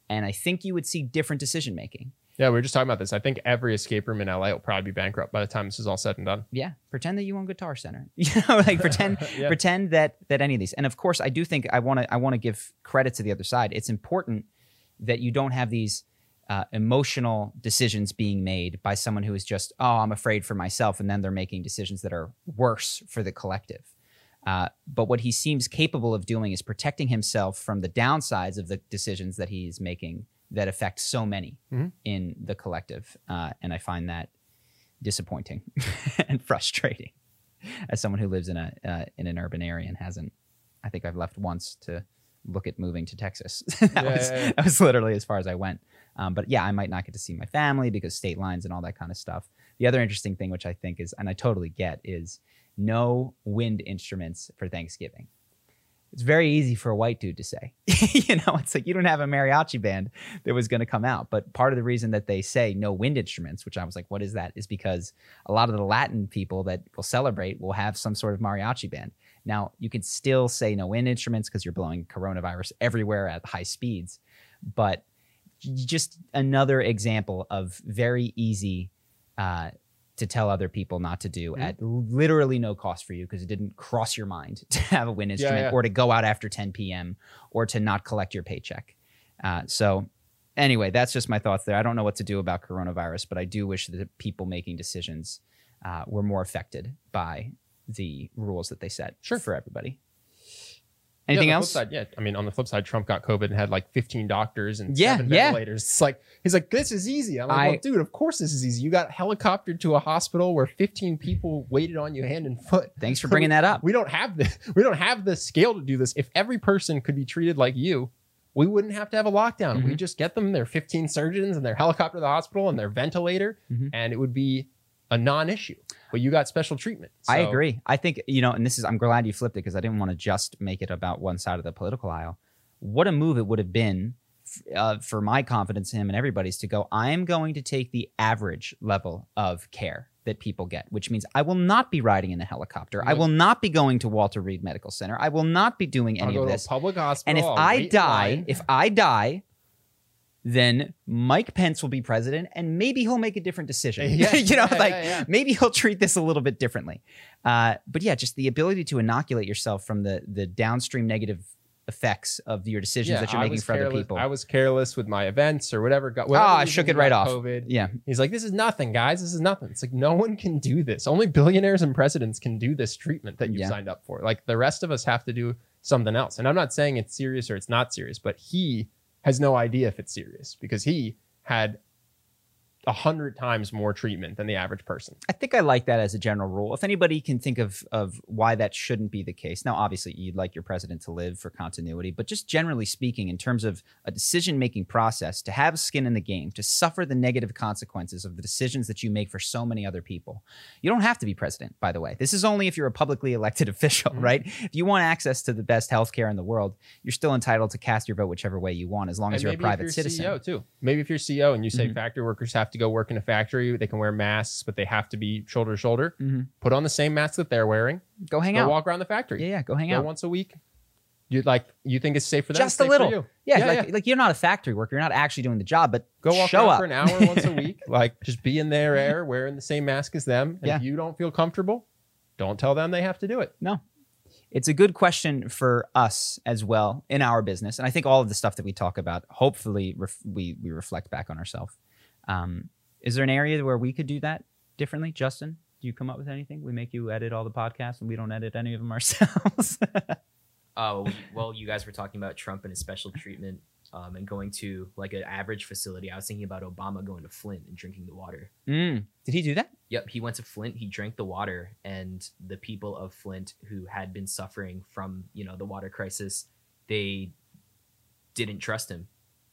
And I think you would see different decision making. Yeah, we were just talking about this. I think every escape room in L A will probably be bankrupt by the time this is all said and done. Yeah, pretend that you own Guitar Center. You know, like pretend yeah. pretend that that any of these. And of course, I do think I want to I want to give credit to the other side. It's important that you don't have these uh, emotional decisions being made by someone who is just, oh, I'm afraid for myself, and then they're making decisions that are worse for the collective. Uh, but what he seems capable of doing is protecting himself from the downsides of the decisions that he's making that affect so many mm-hmm. in the collective. Uh, and I find that disappointing and frustrating as someone who lives in a uh, in an urban area and hasn't, I think I've left once to look at moving to Texas. that, yeah, was, yeah, yeah. that was literally as far as I went. Um, but yeah, I might not get to see my family because state lines and all that kind of stuff. The other interesting thing, which I think is, and I totally get, is no wind instruments for Thanksgiving. It's very easy for a white dude to say. You know, it's like you don't have a mariachi band that was going to come out. But part of the reason that they say no wind instruments, which I was like, what is that? Is because a lot of the Latin people that will celebrate will have some sort of mariachi band. Now, you can still say no wind instruments because you're blowing coronavirus everywhere at high speeds. But just another example of very easy uh, to tell other people not to do mm-hmm. at literally no cost for you because it didn't cross your mind to have a wind instrument yeah, yeah. or to go out after ten p.m. or to not collect your paycheck. Uh, so anyway, that's just my thoughts there. I don't know what to do about coronavirus, but I do wish that the people making decisions uh, were more affected by the rules that they set sure. for everybody. Anything yeah, else? Side, yeah, I mean, on the flip side, Trump got COVID and had like fifteen doctors and yeah, seven ventilators. Yeah. It's like, he's like, this is easy. I'm like, I, well, dude, of course this is easy. You got helicoptered to a hospital where fifteen people waited on you hand and foot. Thanks for bringing that up. We don't have the we don't have the scale to do this. If every person could be treated like you, we wouldn't have to have a lockdown. Mm-hmm. We just get them their fifteen surgeons and their helicopter to the hospital and their ventilator, mm-hmm. and it would be a non-issue. But you got special treatment. So. I agree. I think, you know, and this is, I'm glad you flipped it because I didn't want to just make it about one side of the political aisle. What a move it would have been uh, for my confidence in him and everybody's to go, I am going to take the average level of care that people get, which means I will not be riding in a helicopter. Yeah. I will not be going to Walter Reed Medical Center. I will not be doing any I'll of go this. To a public hospital. And if I'll I die, if I die, then Mike Pence will be president and maybe he'll make a different decision. Yeah, you know, yeah, like yeah, yeah. maybe he'll treat this a little bit differently. Uh, but yeah, just the ability to inoculate yourself from the the downstream negative effects of your decisions yeah, that you're making for careless. other people. I was careless with my events or whatever. Got, oh, I shook it right off. COVID. Yeah. He's like, this is nothing, guys. This is nothing. It's like, no one can do this. Only billionaires and presidents can do this treatment that you yeah. signed up for. Like the rest of us have to do something else. And I'm not saying it's serious or it's not serious, but he has no idea if it's serious because he had a hundred times more treatment than the average person. I think I like that as a general rule. If anybody can think of of why that shouldn't be the case. Now, obviously, you'd like your president to live for continuity, but just generally speaking, in terms of a decision-making process, to have skin in the game, to suffer the negative consequences of the decisions that you make for so many other people. You don't have to be president, by the way. This is only if you're a publicly elected official, mm-hmm. right? If you want access to the best healthcare in the world, you're still entitled to cast your vote whichever way you want, as long as and you're a private you're citizen. C E O too. Maybe if you're C E O and you say mm-hmm. factory workers have to go work in a factory, they can wear masks, but they have to be shoulder to shoulder. Mm-hmm. Put on the same mask that they're wearing. Go hang go out. Walk around the factory. Yeah, yeah. Go hang go out once a week. You like you think it's safe for them? Just a little. You. Yeah, yeah, like, yeah, like you're not a factory worker. You're not actually doing the job, but go walk show around up for an hour once a week. Like just be in their air, wearing the same mask as them. And yeah. if you don't feel comfortable, don't tell them they have to do it. No. It's a good question for us as well in our business. And I think all of the stuff that we talk about, hopefully ref- we, we reflect back on ourselves. Um, is there an area where we could do that differently? Justin, do you come up with anything? We make you edit all the podcasts and we don't edit any of them ourselves. Oh, well, you guys were talking about Trump and his special treatment um, and going to like an average facility. I was thinking about Obama going to Flint and drinking the water. Mm. Did he do that? Yep. He went to Flint. He drank the water, and the people of Flint who had been suffering from, you know, the water crisis, they didn't trust him.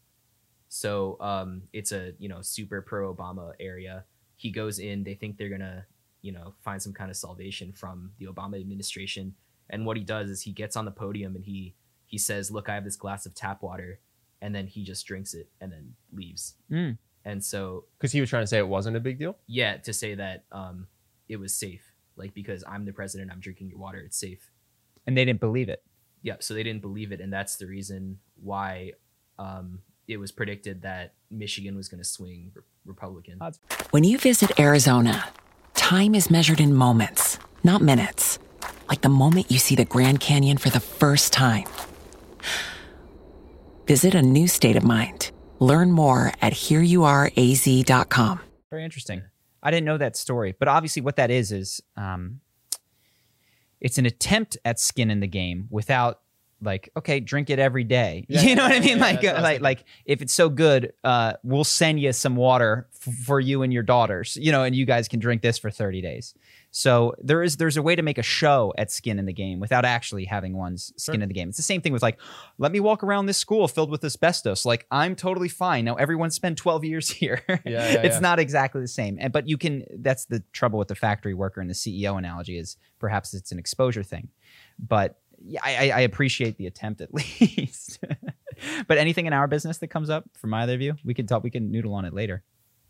So um, it's a, you know, super pro-Obama area. He goes in, they think they're going to, you know, find some kind of salvation from the Obama administration. And what he does is he gets on the podium and he he says, look, I have this glass of tap water. And then he just drinks it and then leaves. Mm. And so... Because he was trying to say it wasn't a big deal? Yeah, to say that um, it was safe. Like, because I'm the president, I'm drinking your water, it's safe. And they didn't believe it. Yeah, so they didn't believe it. And that's the reason why um, it was predicted that Michigan was going to swing re- Republican. When you visit Arizona, time is measured in moments, not minutes. Like the moment you see the Grand Canyon for the first time. Visit a new state of mind. Learn more at here you are a z dot com. Very interesting. I didn't know that story, but obviously what that is is um, it's an attempt at skin in the game without like, okay, drink it every day. Yeah, you know yeah, what I mean? yeah, like, yeah, uh, like, like if it's so good, uh, we'll send you some water f- for you and your daughters, you know, and you guys can drink this for thirty days. So there is, there's a way to make a show at skin in the game without actually having one's skin Sure. in the game. It's the same thing with like, let me walk around this school filled with asbestos. Like I'm totally fine. Now everyone spent twelve years here. Yeah, yeah, it's yeah. not exactly the same. And, but you can, that's the trouble with the factory worker and the C E O analogy is perhaps it's an exposure thing, but yeah, I, I appreciate the attempt at least. But anything in our business that comes up from either of you, we can talk, we can noodle on it later.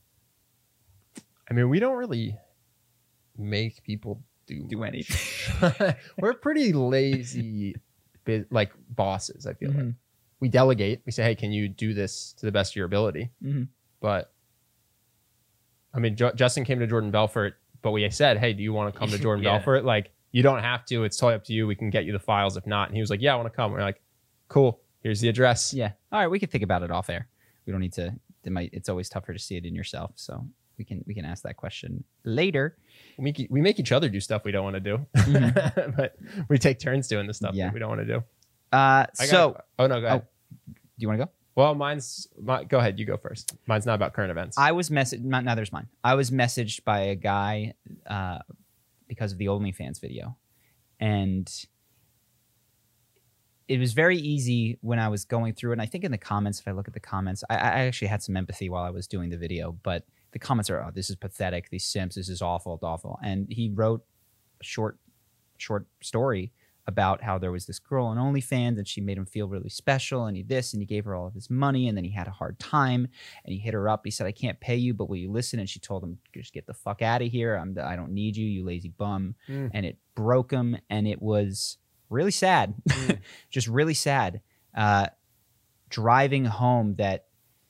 I mean, we don't really make people do Do anything. We're pretty lazy, bi- like bosses. I feel like Mhm. we delegate. We say, "Hey, can you do this to the best of your ability?" Mhm. But I mean, Jo- Justin came to Jordan Belfort, but we said, "Hey, do you want to come to Jordan Yeah. Belfort?" Like, you don't have to. It's totally up to you. We can get you the files if not. And he was like, "Yeah, I want to come." We're like, "Cool. Here's the address." Yeah. All right. We can think about it off air. We don't need to, it might, it's always tougher to see it in yourself. So we can, we can ask that question later. We make, we make each other do stuff we don't want to do, Mhm. but we take turns doing the stuff Yeah. that we don't want to do. Uh, I got- so oh no, go ahead. do you want to go? Well, mine's my, go ahead. You go first. Mine's not about current events. I was messaged, now there's mine. I was messaged by a guy uh, because of the OnlyFans video. And it was very easy when I was going through it. And I think in the comments, if I look at the comments, I, I actually had some empathy while I was doing the video. But the comments are, oh, this is pathetic. These simps, this is awful, it's awful. And he wrote a short, short story about how there was this girl on OnlyFans and she made him feel really special and he this and he gave her all of his money and then he had a hard time and he hit her up. He said, I can't pay you, but will you listen? And she told him, just get the fuck out of here. I'm, I don't need you, you lazy bum. Mm. And it broke him and it was really sad, Mm. just really sad. Uh, driving home that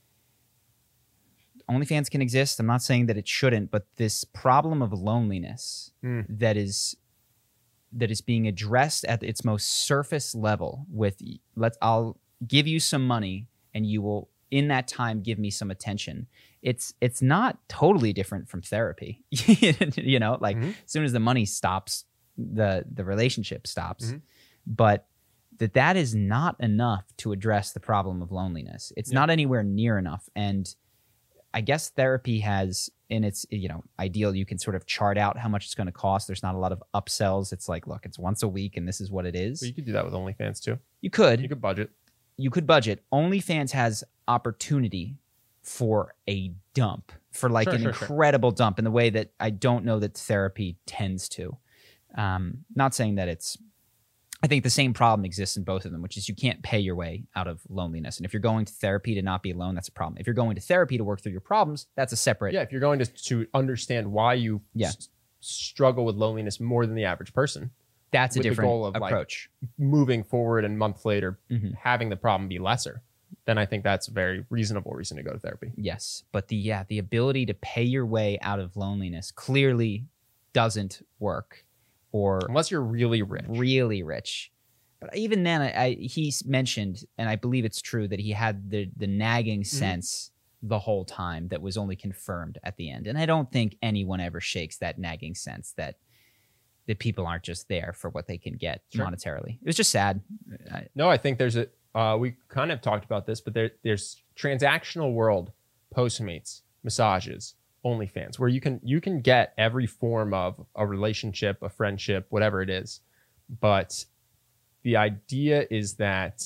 OnlyFans can exist. I'm not saying that it shouldn't, but this problem of loneliness Mm. that is that is being addressed at its most surface level with let's I'll give you some money and you will in that time give me some attention. It's it's not totally different from therapy. You know, like Mhm. as soon as the money stops, the the relationship stops. Mhm. But that that is not enough to address the problem of loneliness. It's Yeah. not anywhere near enough. And I guess therapy has in its, you know, ideal, you can sort of chart out how much it's going to cost. There's not a lot of upsells. It's like, look, it's once a week and this is what it is. But you could do that with OnlyFans too. You could, You could budget. you could budget. OnlyFans has opportunity for a dump, for like Sure, an sure, sure. incredible dump in the way that I don't know that therapy tends to. Um, not saying that it's, I think the same problem exists in both of them, which is you can't pay your way out of loneliness. And if you're going to therapy to not be alone, that's a problem. If you're going to therapy to work through your problems, that's a separate. Yeah, if you're going to to understand why you Yeah. s- struggle with loneliness more than the average person, That's a with the different goal of, like, approach. moving forward and month later Mhm. having the problem be lesser, then I think that's a very reasonable reason to go to therapy. Yes, but the yeah, the ability to pay your way out of loneliness clearly doesn't work, or Unless you're really rich. really rich. But even then, I, I he's mentioned, and I believe it's true, that he had the the nagging sense the whole time that was only confirmed at the end. And I don't think anyone ever shakes that nagging sense that that people aren't just there for what they can get Sure. monetarily. It was just sad. I, No, I think there's a uh, we kind of talked about this, but there there's transactional world, Postmates, massages, OnlyFans, where you can you can get every form of a relationship, a friendship, whatever it is. But the idea is that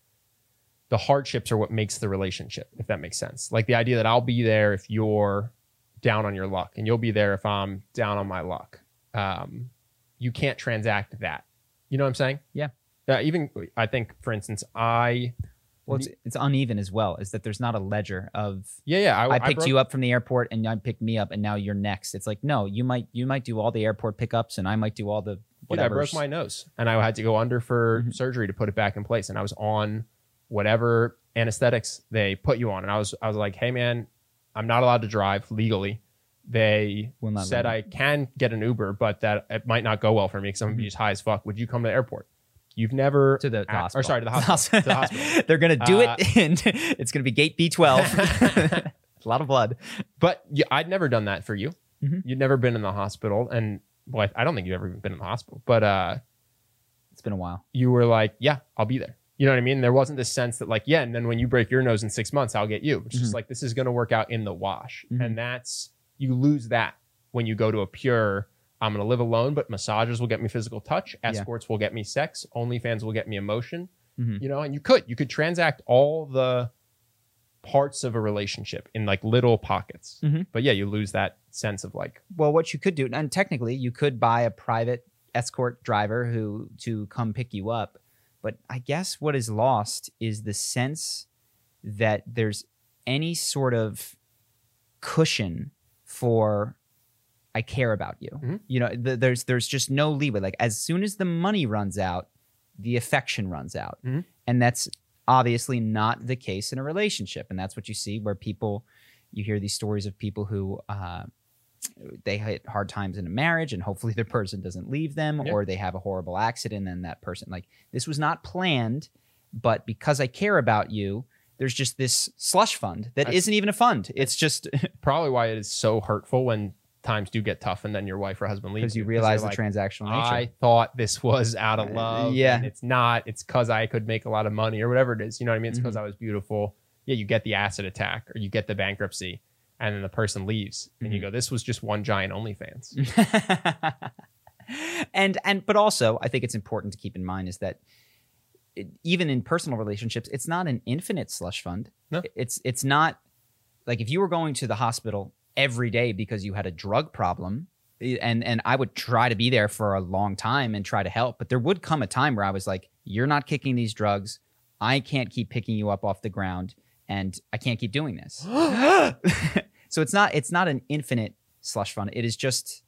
the hardships are what makes the relationship, if that makes sense. Like the idea that I'll be there if you're down on your luck, and you'll be there if I'm down on my luck. Um, you can't transact that. You know what I'm saying? Yeah. Uh, even I think, for instance, I well, it's, it's uneven as well, is that there's not a ledger of yeah yeah I picked broke- you up from the airport and you picked me up and now you're next. It's like, no, you might you might do all the airport pickups and I might do all the Dude, I whatever. broke my nose and I had to go under for Mhm. surgery to put it back in place, and I was on whatever anesthetics they put you on. And I was, I was like, hey man, I'm not allowed to drive legally. They said I can get an Uber, but that it might not go well for me because I'm gonna be just high as fuck. Would you come to the airport? You've never to the, the act, hospital. Or sorry, to the hospital. to the hospital. They're gonna do uh, it, and it's gonna be gate B twelve. A lot of blood. But yeah, I'd never done that for you. Mm-hmm. You'd never been in the hospital, and well, I don't think you've ever been in the hospital. But uh, it's been a while. You were like, yeah, I'll be there. You know what I mean? There wasn't this sense that like, yeah, and then when you break your nose in six months, I'll get you. It's mm-hmm. just like, this is going to work out in the wash. Mm-hmm. And that's, you lose that when you go to a pure, I'm going to live alone, but massages will get me physical touch. Escorts yeah. will get me sex. OnlyFans will get me emotion. Mm-hmm. You know, and you could, you could transact all the parts of a relationship in like little pockets. Mm-hmm. But yeah, you lose that sense of like. Well, what you could do, and technically you could buy a private escort driver who to come pick you up. But I guess what is lost is the sense that there's any sort of cushion for I care about you. Mm-hmm. You know, the, there's there's just no leeway. Like as soon as the money runs out, the affection runs out. Mm-hmm. And that's obviously not the case in a relationship. And that's what you see where people, you hear these stories of people who uh, they hit hard times in a marriage and hopefully the person doesn't leave them yeah. or they have a horrible accident and that person, like, this was not planned, but because I care about you, there's just this slush fund that that's, isn't even a fund. It's just probably why it is so hurtful when times do get tough and then your wife or husband leaves because you realize the like, transactional nature. I thought this was out of love. Uh, yeah. And it's not. It's because I could make a lot of money or whatever it is. You know what I mean? It's because mm-hmm. I was beautiful. Yeah, you get the acid attack or you get the bankruptcy and then the person leaves and mm-hmm. you go, this was just one giant OnlyFans. and and but also I think it's important to keep in mind is that it, even in personal relationships, it's not an infinite slush fund. No. It's it's not like if you were going to the hospital every day because you had a drug problem, and and I would try to be there for a long time and try to help, but there would come a time where I was like, you're not kicking these drugs, I can't keep picking you up off the ground, and I can't keep doing this. So it's not it's not an infinite slush fund. It is just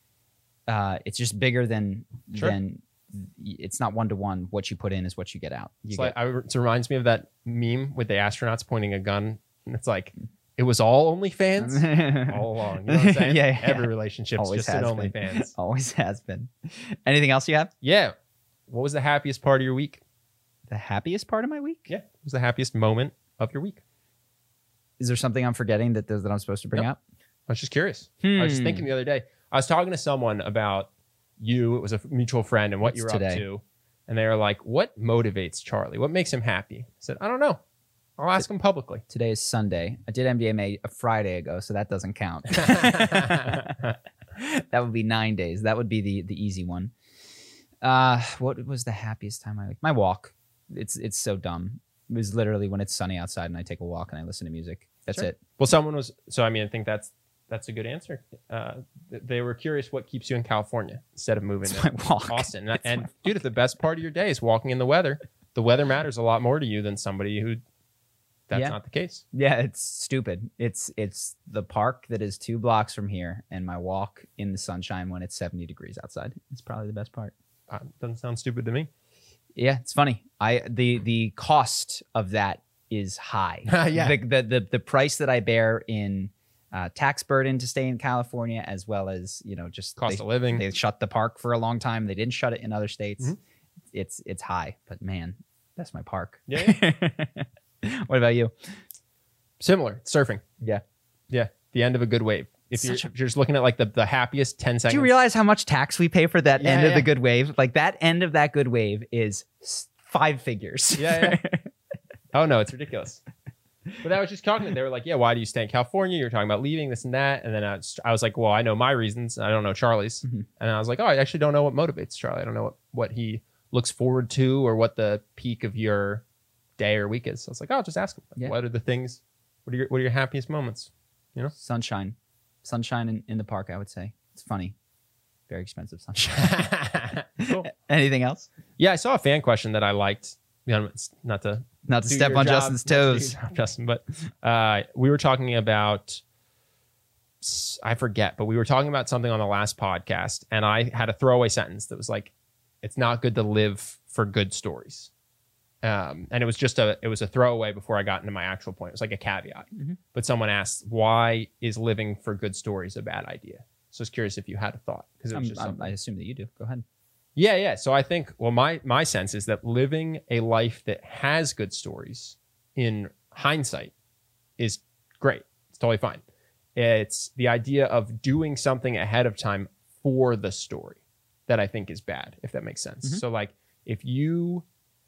uh it's just bigger than sure. than it's not one to one. What you put in is what you get out. You it's get, like I, it reminds me of that meme with the astronauts pointing a gun, and it's like, it was all OnlyFans all along. You know what I'm saying? yeah, yeah. Every relationship's Always just an OnlyFans. Always has been. Anything else you have? Yeah. What was the happiest part of your week? The happiest part of my week? Yeah. What was the happiest moment of your week? Is there something I'm forgetting that that I'm supposed to bring nope. up? I was just curious. Hmm. I was just thinking the other day. I was talking to someone about you. It was a mutual friend and what you were today? up to. And they were like, what motivates Charlie? What makes him happy? I said, I don't know. I'll ask him publicly. Today is Sunday. I did M D M A a Friday ago, so that doesn't count. That would be nine days. That would be the the easy one. Uh, what was the happiest time I like? My walk. It's it's so dumb. It was literally when it's sunny outside and I take a walk and I listen to music. That's sure. it. Well, someone was so. I mean, I think that's that's a good answer. Uh, they were curious what keeps you in California instead of moving it's to my walk. Austin. It's and my dude, if the best part of your day is walking in the weather, the weather matters a lot more to you than somebody who. That's yeah. not the case. Yeah, it's stupid. It's it's the park that is two blocks from here, and my walk in the sunshine when it's seventy degrees outside. It's probably the best part. Uh, doesn't sound stupid to me. Yeah, it's funny. I the the cost of that is high. yeah, the, the the the price that I bear in uh, tax burden to stay in California, as well as you know just cost they, of living. They shut the park for a long time. They didn't shut it in other states. Mm-hmm. It's it's high, but man, that's my park. Yeah. What about you? Similar. Surfing. Yeah. Yeah. The end of a good wave. If you're, a... if you're just looking at like the, the happiest ten seconds. Do you realize how much tax we pay for that yeah, end yeah. of the good wave? Like that end of that good wave is five figures. Yeah. yeah. Oh, no, it's ridiculous. But I was just talking to them. They were like, yeah, why do you stay in California? You're talking about leaving this and that. And then I was, I was like, well, I know my reasons. I don't know Charlie's. Mm-hmm. And I was like, oh, I actually don't know what motivates Charlie. I don't know what, what he looks forward to or what the peak of your day or week is. So I was like, oh, I'll just ask him. Like, yeah. What are the things? What are your What are your happiest moments? You know, sunshine, sunshine in, in the park. I would say it's funny. Very expensive sunshine. Cool. Anything else? Yeah, I saw a fan question that I liked. You know, not to not to step on job, Justin's toes, job, Justin, but uh, we were talking about. I forget, but we were talking about something on the last podcast, and I had a throwaway sentence that was like, "It's not good to live for good stories." Um, and it was just a it was a throwaway before I got into my actual point. It was like a caveat. Mm-hmm. But someone asked, why is living for good stories a bad idea? So I was curious if you had a thought. Because it was I'm, just I'm, I assume that you do. Go ahead. Yeah, yeah. So I think, well, my my sense is that living a life that has good stories in hindsight is great. It's totally fine. It's the idea of doing something ahead of time for the story that I think is bad, if that makes sense. Mm-hmm. So like if you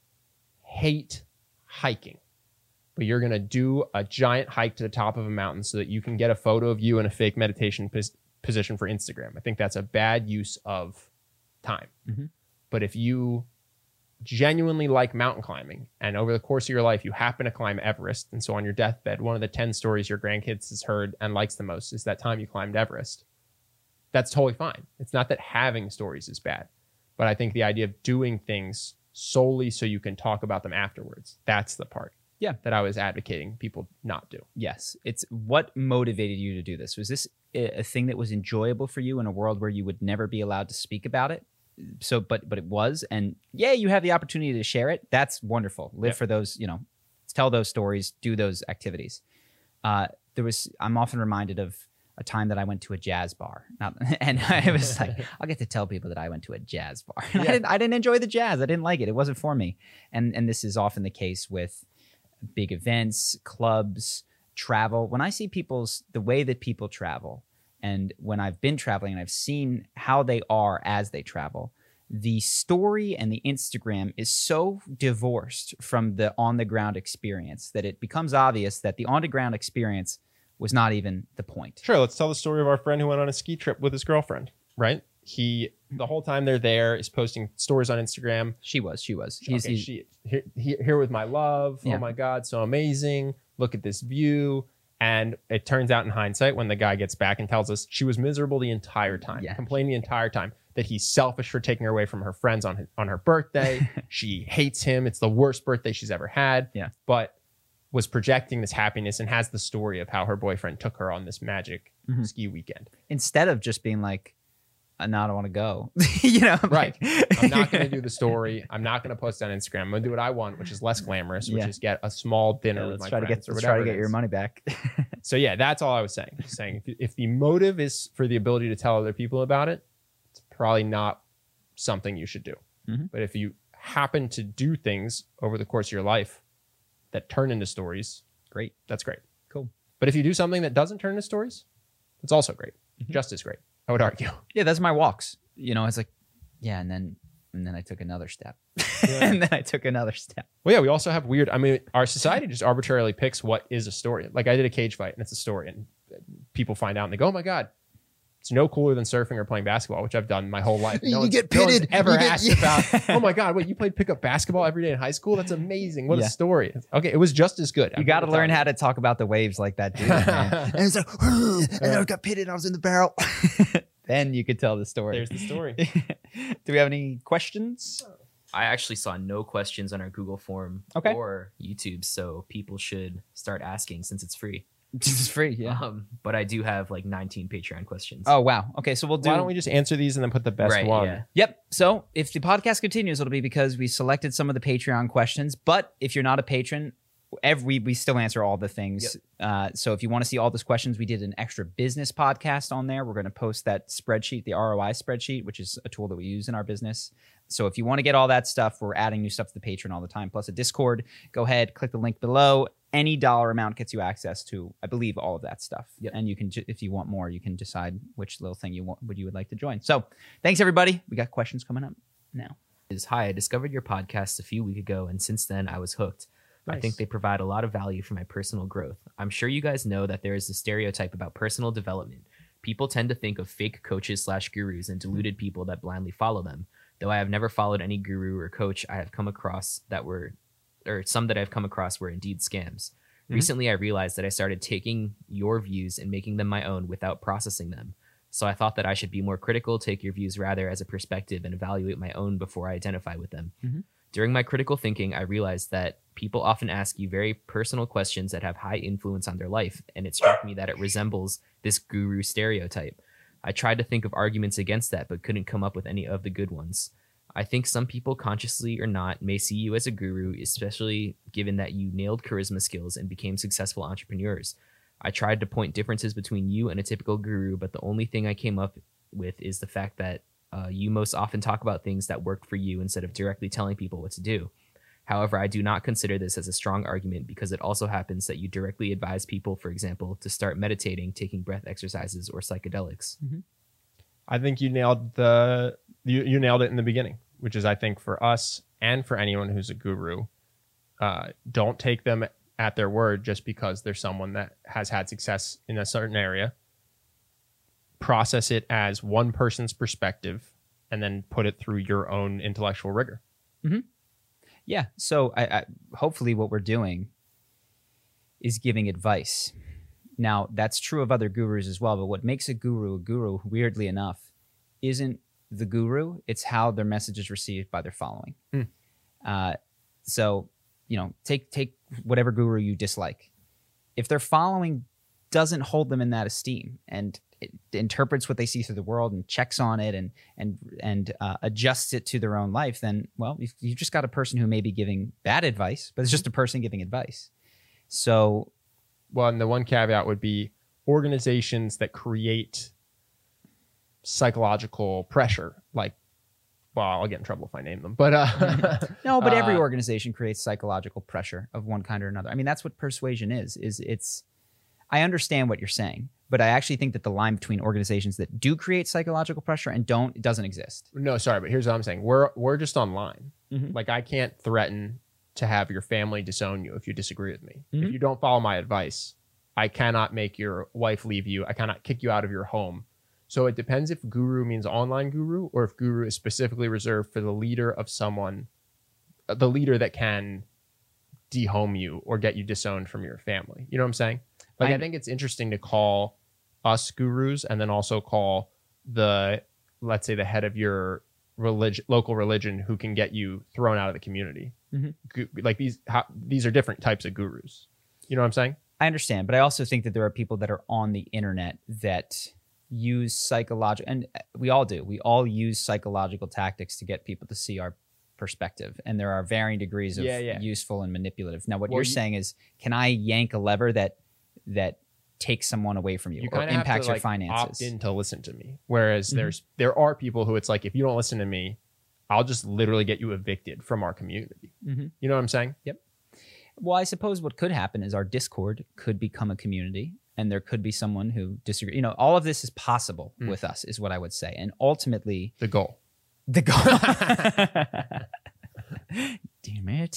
hate hiking, but you're going to do a giant hike to the top of a mountain so that you can get a photo of you in a fake meditation pos- position for Instagram, I think that's a bad use of time. Mm-hmm. But if you genuinely like mountain climbing and over the course of your life you happen to climb Everest, and so on your deathbed one of the ten stories your grandkids has heard and likes the most is that time you climbed Everest, that's totally fine. It's not that having stories is bad, but I think the idea of doing things solely so you can talk about them afterwards, that's the part yeah that I was advocating people not do. Yes. It's what motivated you to do this. Was this a thing that was enjoyable for you in a world where you would never be allowed to speak about it? So, but but it was, and yeah, you have the opportunity to share it. That's wonderful. Live yeah. for those, you know, tell those stories, do those activities. Uh, there was, I'm often reminded of a time that I went to a jazz bar, Not, and I was like, I'll get to tell people that I went to a jazz bar. Yeah. I didn't, I didn't enjoy the jazz. I didn't like it. It wasn't for me. And and this is often the case with big events, clubs, travel. When I see people's the way that people travel. And when I've been traveling and I've seen how they are as they travel, the story and the Instagram is so divorced from the on-the-ground experience that it becomes obvious that the on-the-ground experience was not even the point. Sure, let's tell the story of our friend who went on a ski trip with his girlfriend, right? He, the whole time they're there, is posting stories on Instagram. She was, she was. He's, okay, he's, she, here, here with my love. Yeah. Oh my God, so amazing. Look at this view. And it turns out in hindsight, when the guy gets back and tells us she was miserable the entire time, yeah. complaining the entire time that he's selfish for taking her away from her friends on his, on her birthday. She hates him. It's the worst birthday she's ever had. Yeah. But was projecting this happiness and has the story of how her boyfriend took her on this magic mm-hmm. ski weekend. Instead of just being like, no, I don't want to go. you know, I'm right. Like, I'm not going to do the story. I'm not going to post it on Instagram. I'm going to do what I want, which is less glamorous, which yeah. is get a small dinner yeah, with my try friends. To get, let's try to get your money back. So yeah, that's all I was saying. Just saying if, if the motive is for the ability to tell other people about it, it's probably not something you should do. Mm-hmm. But if you happen to do things over the course of your life that turn into stories, great. That's great. Cool. But if you do something that doesn't turn into stories, it's also great. Mm-hmm. Just as great, I would argue. Yeah, that's my walks. You know, it's like, yeah, and then and then I took another step. Yeah. and then I took another step. Well, yeah, we also have weird, I mean, our society just arbitrarily picks what is a story. Like I did a cage fight and it's a story, and people find out and they go, oh my God, it's no cooler than surfing or playing basketball, which I've done my whole life. No you get pitted. No ever get, asked yeah. about, oh my God, wait, you played pickup basketball every day in high school? That's amazing. What yeah. a story. Okay, it was just as good. You got to learn how to talk about the waves like that, dude. and it's like, and I got pitted, I was in the barrel. Then you could tell the story. There's the story. Do we have any questions? I actually saw no questions on our Google form okay. or YouTube, so people should start asking since it's free. It's free, yeah. Um, but I do have like nineteen Patreon questions. Oh, wow. Okay, so we'll do... Why don't we just answer these and then put the best right, one? Yeah. Yep. So if the podcast continues, it'll be because we selected some of the Patreon questions. But if you're not a patron... Every we still answer all the things. Yep. Uh, so if you want to see all those questions, we did an extra business podcast on there. We're going to post that spreadsheet, the R O I spreadsheet, which is a tool that we use in our business. So if you want to get all that stuff, we're adding new stuff to the Patreon all the time, plus a Discord. Go ahead, click the link below. Any dollar amount gets you access to, I believe, all of that stuff. Yep. And you can, if you want more, you can decide which little thing you want, would you would like to join. So thanks everybody. We got questions coming up now. Is hi, I discovered your podcast a few weeks ago, and since then I was hooked. Nice. I think they provide a lot of value for my personal growth. I'm sure you guys know that there is a stereotype about personal development. People tend to think of fake coaches slash gurus and deluded people that blindly follow them. Though I have never followed any guru or coach I have come across that were, or some that I've come across were indeed scams. Mm-hmm. Recently, I realized that I started taking your views and making them my own without processing them. So I thought that I should be more critical, take your views rather as a perspective, and evaluate my own before I identify with them. Mm-hmm. During my critical thinking, I realized that people often ask you very personal questions that have high influence on their life, and it struck me that it resembles this guru stereotype. I tried to think of arguments against that, but couldn't come up with any of the good ones. I think some people, consciously or not, may see you as a guru, especially given that you nailed charisma skills and became successful entrepreneurs. I tried to point differences between you and a typical guru, but the only thing I came up with is the fact that uh, you most often talk about things that work for you instead of directly telling people what to do. However, I do not consider this as a strong argument because it also happens that you directly advise people, for example, to start meditating, taking breath exercises, or psychedelics. Mm-hmm. I think you nailed the you, you nailed it in the beginning, which is, I think, for us and for anyone who's a guru, uh, don't take them at their word just because they're someone that has had success in a certain area. Process it as one person's perspective and then put it through your own intellectual rigor. Mm-hmm. Yeah. So I, I, hopefully what we're doing is giving advice. Now, that's true of other gurus as well, but what makes a guru a guru, weirdly enough, isn't the guru, it's how their message is received by their following. Mm. Uh, so, you know, take take whatever guru you dislike. If their following doesn't hold them in that esteem and it interprets what they see through the world and checks on it and and and uh, adjusts it to their own life, then, well, you've, you've just got a person who may be giving bad advice, but it's just a person giving advice. So, well, and the one caveat would be organizations that create psychological pressure, like, well, I'll get in trouble if I name them, but uh, no, but every uh, organization creates psychological pressure of one kind or another. I mean, that's what persuasion is. Is it's. I understand what you're saying, but I actually think that the line between organizations that do create psychological pressure and don't, it doesn't exist. No, sorry, but here's what I'm saying. We're we're just online. Mm-hmm. Like, I can't threaten to have your family disown you if you disagree with me. Mm-hmm. If you don't follow my advice, I cannot make your wife leave you. I cannot kick you out of your home. So it depends if guru means online guru or if guru is specifically reserved for the leader of someone, the leader that can dehome you or get you disowned from your family. You know what I'm saying? Like, I, I think it's interesting to call us gurus and then also call the, let's say, the head of your religion, local religion, who can get you thrown out of the community. Mm-hmm. Like, these, how, these are different types of gurus. You know what I'm saying? I understand, but I also think that there are people that are on the internet that use psychological, and we all do. We all use psychological tactics to get people to see our perspective, and there are varying degrees of yeah, yeah. useful and manipulative. Now, what well, you're you, saying is, can I yank a lever that that takes someone away from you, you or impacts have to, your like, finances? Opt in to listen to me. Whereas Mm-hmm. there's there are people who it's like, if you don't listen to me, I'll just literally get you evicted from our community. Mm-hmm. You know what I'm saying? Yep. Well, I suppose what could happen is our Discord could become a community, and there could be someone who disagrees. You know, all of this is possible mm. with us, is what I would say. And ultimately, the goal. The goal. Damn it.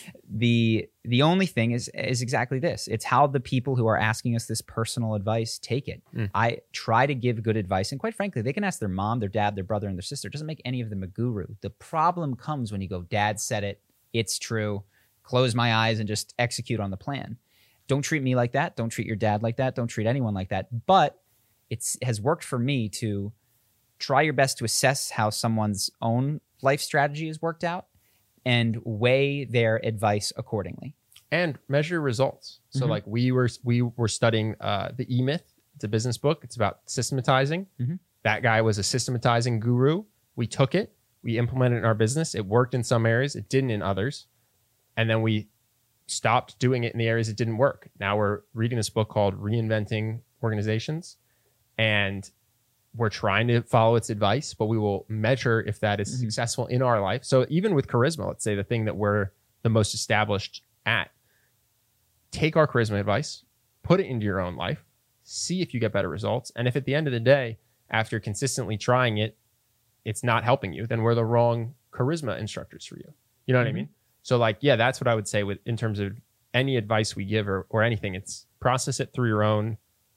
The the only thing is is exactly this. It's how the people who are asking us this personal advice take it. Mm. I try to give good advice, and quite frankly, they can ask their mom, their dad, their brother, and their sister. It doesn't make any of them a guru. The problem comes when you go, Dad said it, it's true, close my eyes and just execute on the plan. Don't treat me like that. Don't treat your dad like that. Don't treat anyone like that. But it has worked for me to try your best to assess how someone's own life strategy has worked out and weigh their advice accordingly. And measure results. So mm-hmm. like we were we were studying uh, the E-Myth. It's a business book. It's about systematizing. Mm-hmm. That guy was a systematizing guru. We took it. We implemented it in our business. It worked in some areas. It didn't in others. And then we stopped doing it in the areas it didn't work. Now we're reading this book called Reinventing Organizations. And we're trying to follow its advice, but we will measure if that is mm-hmm. successful in our life. So even with charisma, let's say the thing that we're the most established at, take our charisma advice, put it into your own life, see if you get better results. And if at the end of the day, after consistently trying it, it's not helping you, then we're the wrong charisma instructors for you. You know what mm-hmm. I mean? So like, yeah, that's what I would say with in terms of any advice we give or, or anything. It's process it through your own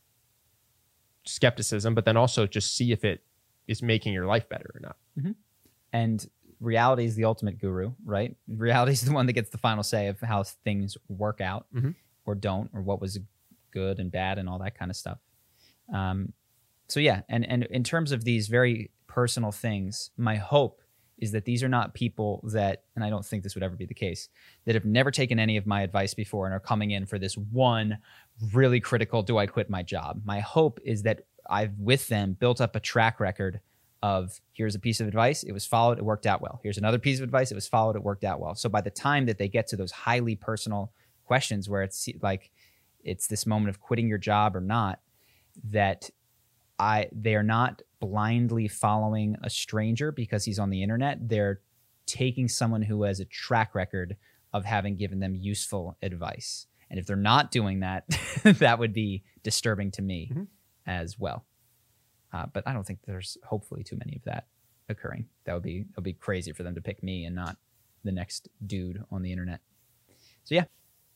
skepticism, but then also just see if it is making your life better or not. Mm-hmm. And reality is the ultimate guru, right? Reality is the one that gets the final say of how things work out mm-hmm. or don't, or what was good and bad and all that kind of stuff. Um, so yeah, and, and in terms of these very personal things, my hope is that these are not people that, and I don't think this would ever be the case, that have never taken any of my advice before and are coming in for this one really critical, do I quit my job? My hope is that I've, with them, built up a track record of here's a piece of advice, it was followed, it worked out well. Here's another piece of advice, it was followed, it worked out well. So by the time that they get to those highly personal questions where it's like it's this moment of quitting your job or not, that I they are not blindly following a stranger because he's on the internet. They're taking someone who has a track record of having given them useful advice. And if they're not doing that, that would be disturbing to me mm-hmm. as well. Uh, but I don't think there's hopefully too many of that occurring. That would be that would be crazy for them to pick me and not the next dude on the internet. So yeah.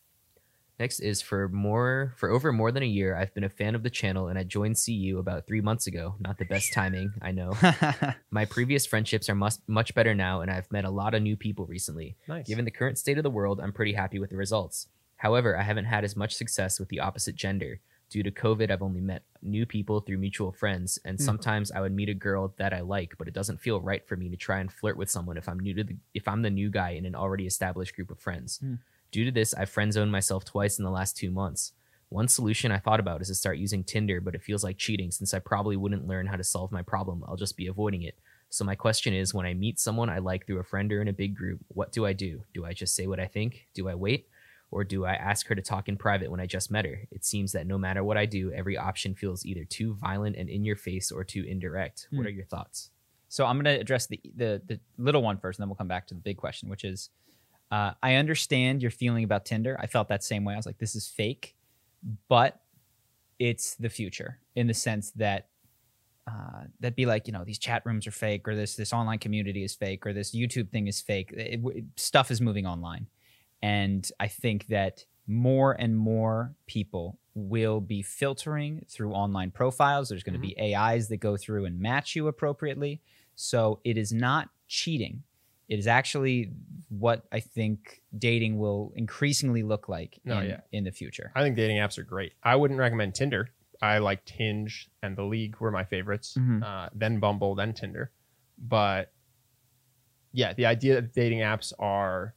Next is for more for over more than a year, I've been a fan of the channel and I joined C U about three months ago. Not the best timing, I know. My previous friendships are much, much better now, and I've met a lot of new people recently. Nice. Given the current state of the world, I'm pretty happy with the results. However, I haven't had as much success with the opposite gender. Due to COVID, I've only met new people through mutual friends, and mm. sometimes I would meet a girl that I like, but it doesn't feel right for me to try and flirt with someone if I'm new to the if I'm the new guy in an already established group of friends. Mm. Due to this, I've friend-zoned myself twice in the last two months. One solution I thought about is to start using Tinder, but it feels like cheating since I probably wouldn't learn how to solve my problem. I'll just be avoiding it. So my question is, when I meet someone I like through a friend or in a big group, what do I do? Do I just say what I think? Do I wait? Or do I ask her to talk in private when I just met her? It seems that no matter what I do, every option feels either too violent and in your face or too indirect. Hmm. What are your thoughts? So I'm going to address the, the the little one first, and then we'll come back to the big question, which is, uh, I understand your feeling about Tinder. I felt that same way. I was like, this is fake, but it's the future in the sense that uh, that'd be like, you know, these chat rooms are fake, or this this online community is fake, or this YouTube thing is fake. It, it, stuff is moving online. And I think that more and more people will be filtering through online profiles. There's going to mm-hmm. be A Is that go through and match you appropriately. So it is not cheating. It is actually what I think dating will increasingly look like no, in, yeah. in the future. I think dating apps are great. I wouldn't recommend Tinder. I liked Hinge and The League were my favorites. Mm-hmm. Uh, then Bumble, then Tinder. But yeah, the idea that dating apps are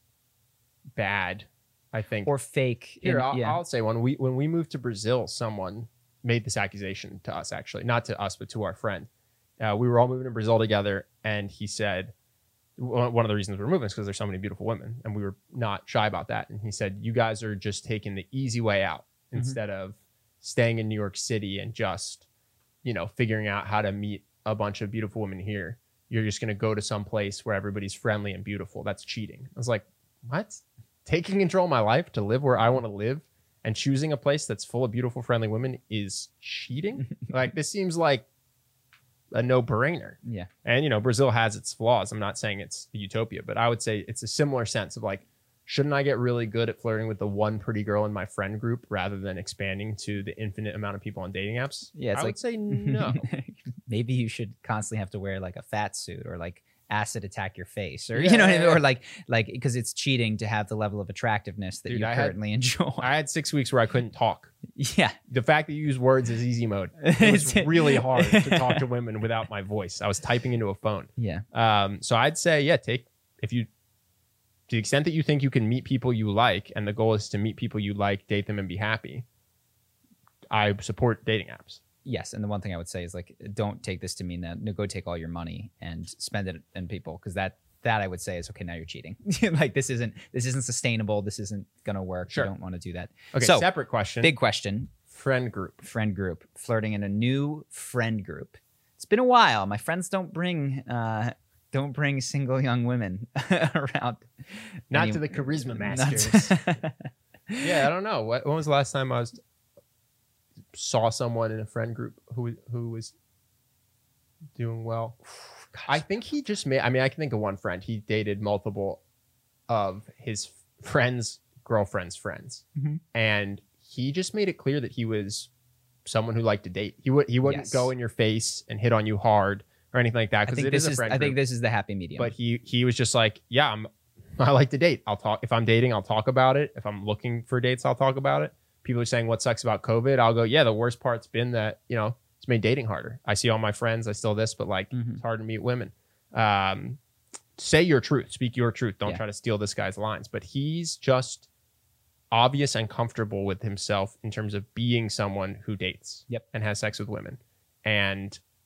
bad, I think, or fake. Here, in, I'll, yeah. I'll say one. We when we moved to Brazil, someone made this accusation to us. Actually, not to us, but to our friend. Uh, we were all moving to Brazil together, and he said one of the reasons we were moving is because there's so many beautiful women, and we were not shy about that. And he said, "You guys are just taking the easy way out mm-hmm. instead of staying in New York City and just, you know, figuring out how to meet a bunch of beautiful women here. You're just going to go to some place where everybody's friendly and beautiful. That's cheating." I was like, what? Taking control of my life to live where I want to live and choosing a place that's full of beautiful, friendly women is cheating? Like, this seems like a no-brainer. Yeah. And, you know, Brazil has its flaws. I'm not saying it's a utopia, but I would say it's a similar sense of like, shouldn't I get really good at flirting with the one pretty girl in my friend group rather than expanding to the infinite amount of people on dating apps? Yeah, it's I like, would say no. Maybe you should constantly have to wear like a fat suit or like acid attack your face, or yeah, you know what I mean? yeah. Or like like because it's cheating to have the level of attractiveness that Dude, you I currently had, enjoy. I had six weeks where I couldn't talk. Yeah. The fact that you use words as easy mode, it was really hard to talk to women without my voice. I was typing into a phone. Yeah. Um, so I'd say, yeah, take, if you, to the extent that you think you can meet people you like, and the goal is to meet people you like, date them, and be happy, I support dating apps. Yes, and the one thing I would say is like, don't take this to mean that no, go take all your money and spend it on people, because that that I would say is okay. Now you're cheating. Like this isn't this isn't sustainable. This isn't gonna work. Sure. You don't want to do that. Okay. So, separate question. Big question. Friend group. Friend group. Flirting in a new friend group. It's been a while. My friends don't bring uh, don't bring single young women around. Not Any, to the charisma masters. Yeah, I don't know. What, when was the last time I was saw someone in a friend group who who was doing well? Gosh. I think he just made, I mean, I can think of one friend. He dated multiple of his friends' girlfriends' friends. Mm-hmm. And he just made it clear that he was someone who liked to date. He would he wouldn't yes. go in your face and hit on you hard or anything like that. I think it this is a is friend I group. think this is the happy medium. But he he was just like, yeah, I'm I like to date. I'll talk. If I'm dating, I'll talk about it. If I'm looking for dates, I'll talk about it. People are saying what sucks about COVID. I'll go, yeah, the worst part's been that, you know, it's made dating harder. I see all my friends. I still this, but like, mm-hmm. it's hard to meet women. Um, say your truth. Speak your truth. Don't yeah. try to steal this guy's lines. But he's just obvious and comfortable with himself in terms of being someone who dates yep. and has sex with women. And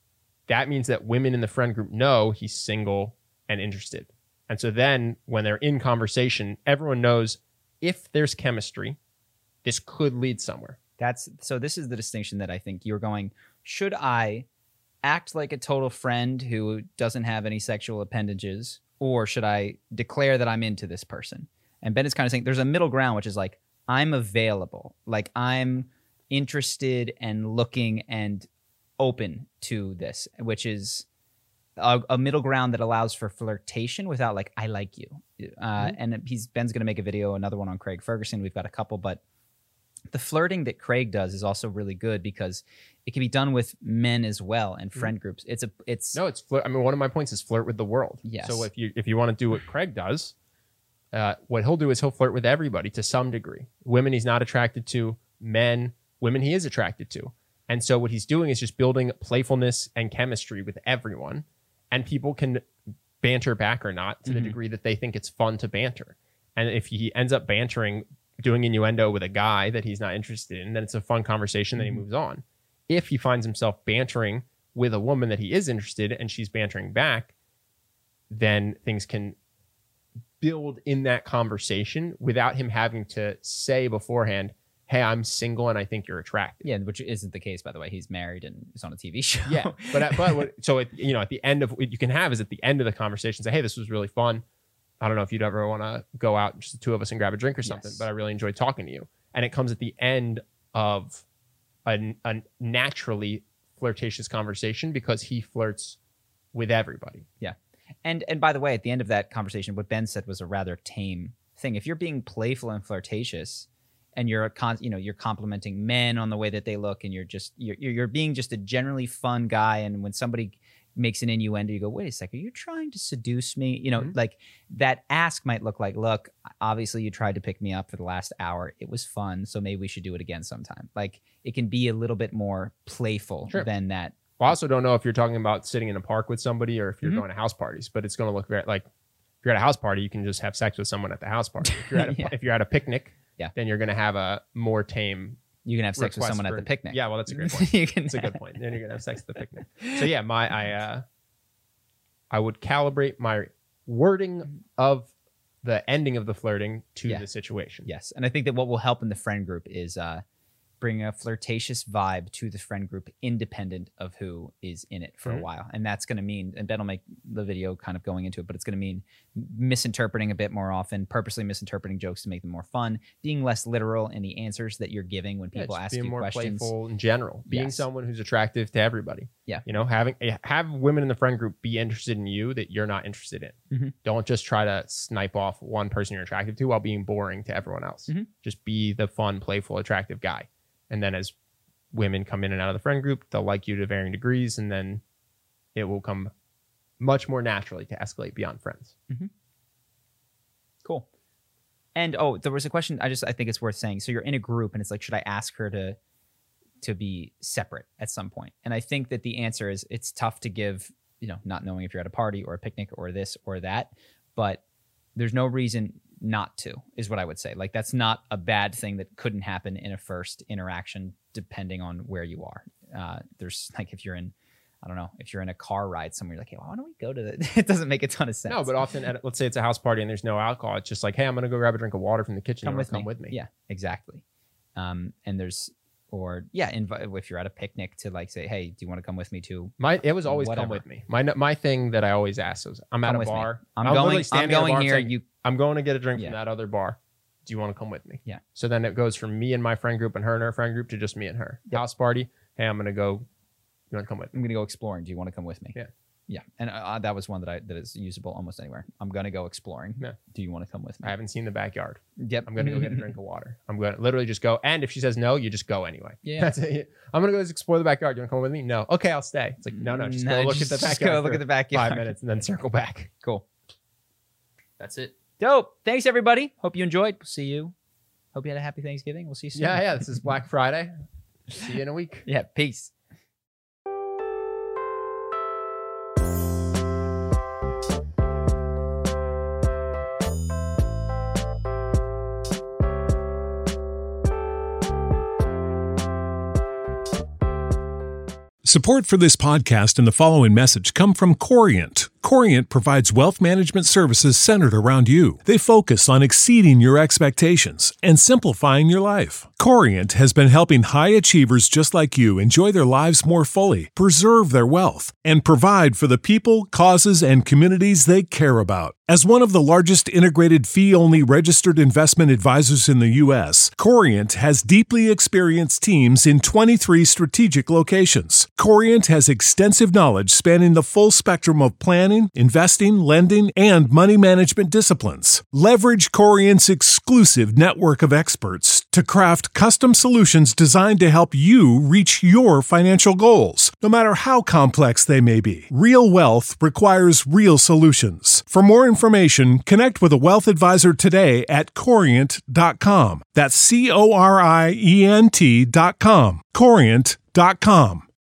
that means that women in the friend group know he's single and interested. And so then when they're in conversation, everyone knows if there's chemistry, this could lead somewhere. That's so this is the distinction that I think you're going, should I act like a total friend who doesn't have any sexual appendages, or should I declare that I'm into this person? And Ben is kind of saying there's a middle ground, which is like, I'm available. Like I'm interested and looking and open to this, which is a, a middle ground that allows for flirtation without like, I like you. Uh, mm-hmm. And he's Ben's going to make a video, another one on Craig Ferguson. We've got a couple, but the flirting that Craig does is also really good because it can be done with men as well and friend mm-hmm. groups. It's a, it's no, it's flirt. I mean, one of my points is flirt with the world. Yes. So if you if you want to do what Craig does, uh, what he'll do is he'll flirt with everybody to some degree. Women he's not attracted to, men, women he is attracted to, and so what he's doing is just building playfulness and chemistry with everyone, and people can banter back or not to mm-hmm. the degree that they think it's fun to banter. And if he ends up bantering, doing innuendo with a guy that he's not interested in, then it's a fun conversation, then he moves on. If he finds himself bantering with a woman that he is interested in and she's bantering back, then things can build in that conversation without him having to say beforehand, hey, I'm single and I think you're attractive. Yeah, which isn't the case, by the way. He's married and is on a T V show. Yeah, but but what, so it, you know, at the end of what you can have is at the end of the conversation say, hey, this was really fun. I don't know if you'd ever want to go out, just the two of us, and grab a drink or something, yes. but I really enjoyed talking to you. And it comes at the end of a, a naturally flirtatious conversation because he flirts with everybody. Yeah. And and by the way, at the end of that conversation, what Ben said was a rather tame thing. If you're being playful and flirtatious and you're a con, you know, you're complimenting men on the way that they look and you're just you're you're being just a generally fun guy, and when somebody makes an innuendo, you go, wait a second, you're trying to seduce me? You know, mm-hmm. like that ask might look like, look, obviously you tried to pick me up for the last hour. It was fun, so maybe we should do it again sometime. Like it can be a little bit more playful sure. than that. Well, I also don't know if you're talking about sitting in a park with somebody or if you're mm-hmm. going to house parties, but it's going to look very like if you're at a house party, you can just have sex with someone at the house party. If you're at a, yeah. if you're at a picnic, yeah. then you're going to have a more tame. You can have sex with someone for, at the picnic. Yeah, well, that's a great point. you can That's a good point. Then you're going to have sex at the picnic. So yeah, my I uh, I would calibrate my wording of the ending of the flirting to yeah. the situation. Yes, and I think that what will help in the friend group is uh, bring a flirtatious vibe to the friend group, independent of who is in it for mm-hmm. a while. And that's going to mean, and Ben will make the video kind of going into it, but it's going to mean misinterpreting a bit more often, purposely misinterpreting jokes to make them more fun, being less literal in the answers that you're giving when people yeah, ask you more questions. Playful in general, being yes. someone who's attractive to everybody. Yeah, you know, having have women in the friend group be interested in you that you're not interested in. Mm-hmm. Don't just try to snipe off one person you're attracted to while being boring to everyone else. Mm-hmm. Just be the fun, playful, attractive guy. And then as women come in and out of the friend group, they'll like you to varying degrees, and then it will come much more naturally to escalate beyond friends. Mm-hmm. Cool. And oh, there was a question I just I think it's worth saying. So you're in a group and it's like, should I ask her to to be separate at some point? And I think that the answer is it's tough to give, you know, not knowing if you're at a party or a picnic or this or that, but there's no reason not to, is what I would say. Like that's not a bad thing that couldn't happen in a first interaction, depending on where you are. Uh, there's like, if you're in, I don't know, if you're in a car ride somewhere, you're like, hey, why don't we go to the, it doesn't make a ton of sense. No, but often at, let's say it's a house party and there's no alcohol. It's just like, hey, I'm going to go grab a drink of water from the kitchen. Come, with come me. with me. Yeah, exactly. Um, and there's, or yeah, inv- if you're at a picnic to like say, hey, do you want to come with me to? My it was always whatever. Come with me. My my thing that I always ask was, I'm come at a bar. Me. I'm going. I'm going here. Saying, you. I'm going to get a drink yeah. from that other bar. Do you want to come with me? Yeah. So then it goes from me and my friend group and her and her friend group to just me and her. Yep. House party. Hey, I'm gonna go. You want to come with me? I'm gonna go exploring. Do you want to come with me? Yeah. Yeah, and uh, that was one that I that is usable almost anywhere. I'm gonna go exploring. Yeah. Do you want to come with me? I haven't seen the backyard. Yep. I'm gonna go get a drink of water. I'm gonna literally just go. And if she says no, you just go anyway. Yeah. That's it. I'm gonna go explore the backyard. You want to come with me? No. Okay, I'll stay. It's like no, no, just no, go look just, at the backyard. Just go look at the backyard. Five minutes and then circle back. Cool. That's it. Dope. Thanks everybody. Hope you enjoyed. We'll see you. Hope you had a happy Thanksgiving. We'll see you soon. Yeah, yeah. This is Black Friday. See you in a week. Yeah. Peace. Support for this podcast and the following message come from Corient. Corient provides wealth management services centered around you. They focus on exceeding your expectations and simplifying your life. Corient has been helping high achievers just like you enjoy their lives more fully, preserve their wealth, and provide for the people, causes, and communities they care about. As one of the largest integrated fee-only registered investment advisors in the U S, Corient has deeply experienced teams in twenty-three strategic locations. Corient has extensive knowledge spanning the full spectrum of planning, investing, lending, and money management disciplines. Leverage Corient's exclusive network of experts to craft custom solutions designed to help you reach your financial goals, no matter how complex they may be. Real wealth requires real solutions. For more information, connect with a wealth advisor today at corient dot com. That's C O R I E N T dot com. corient dot com.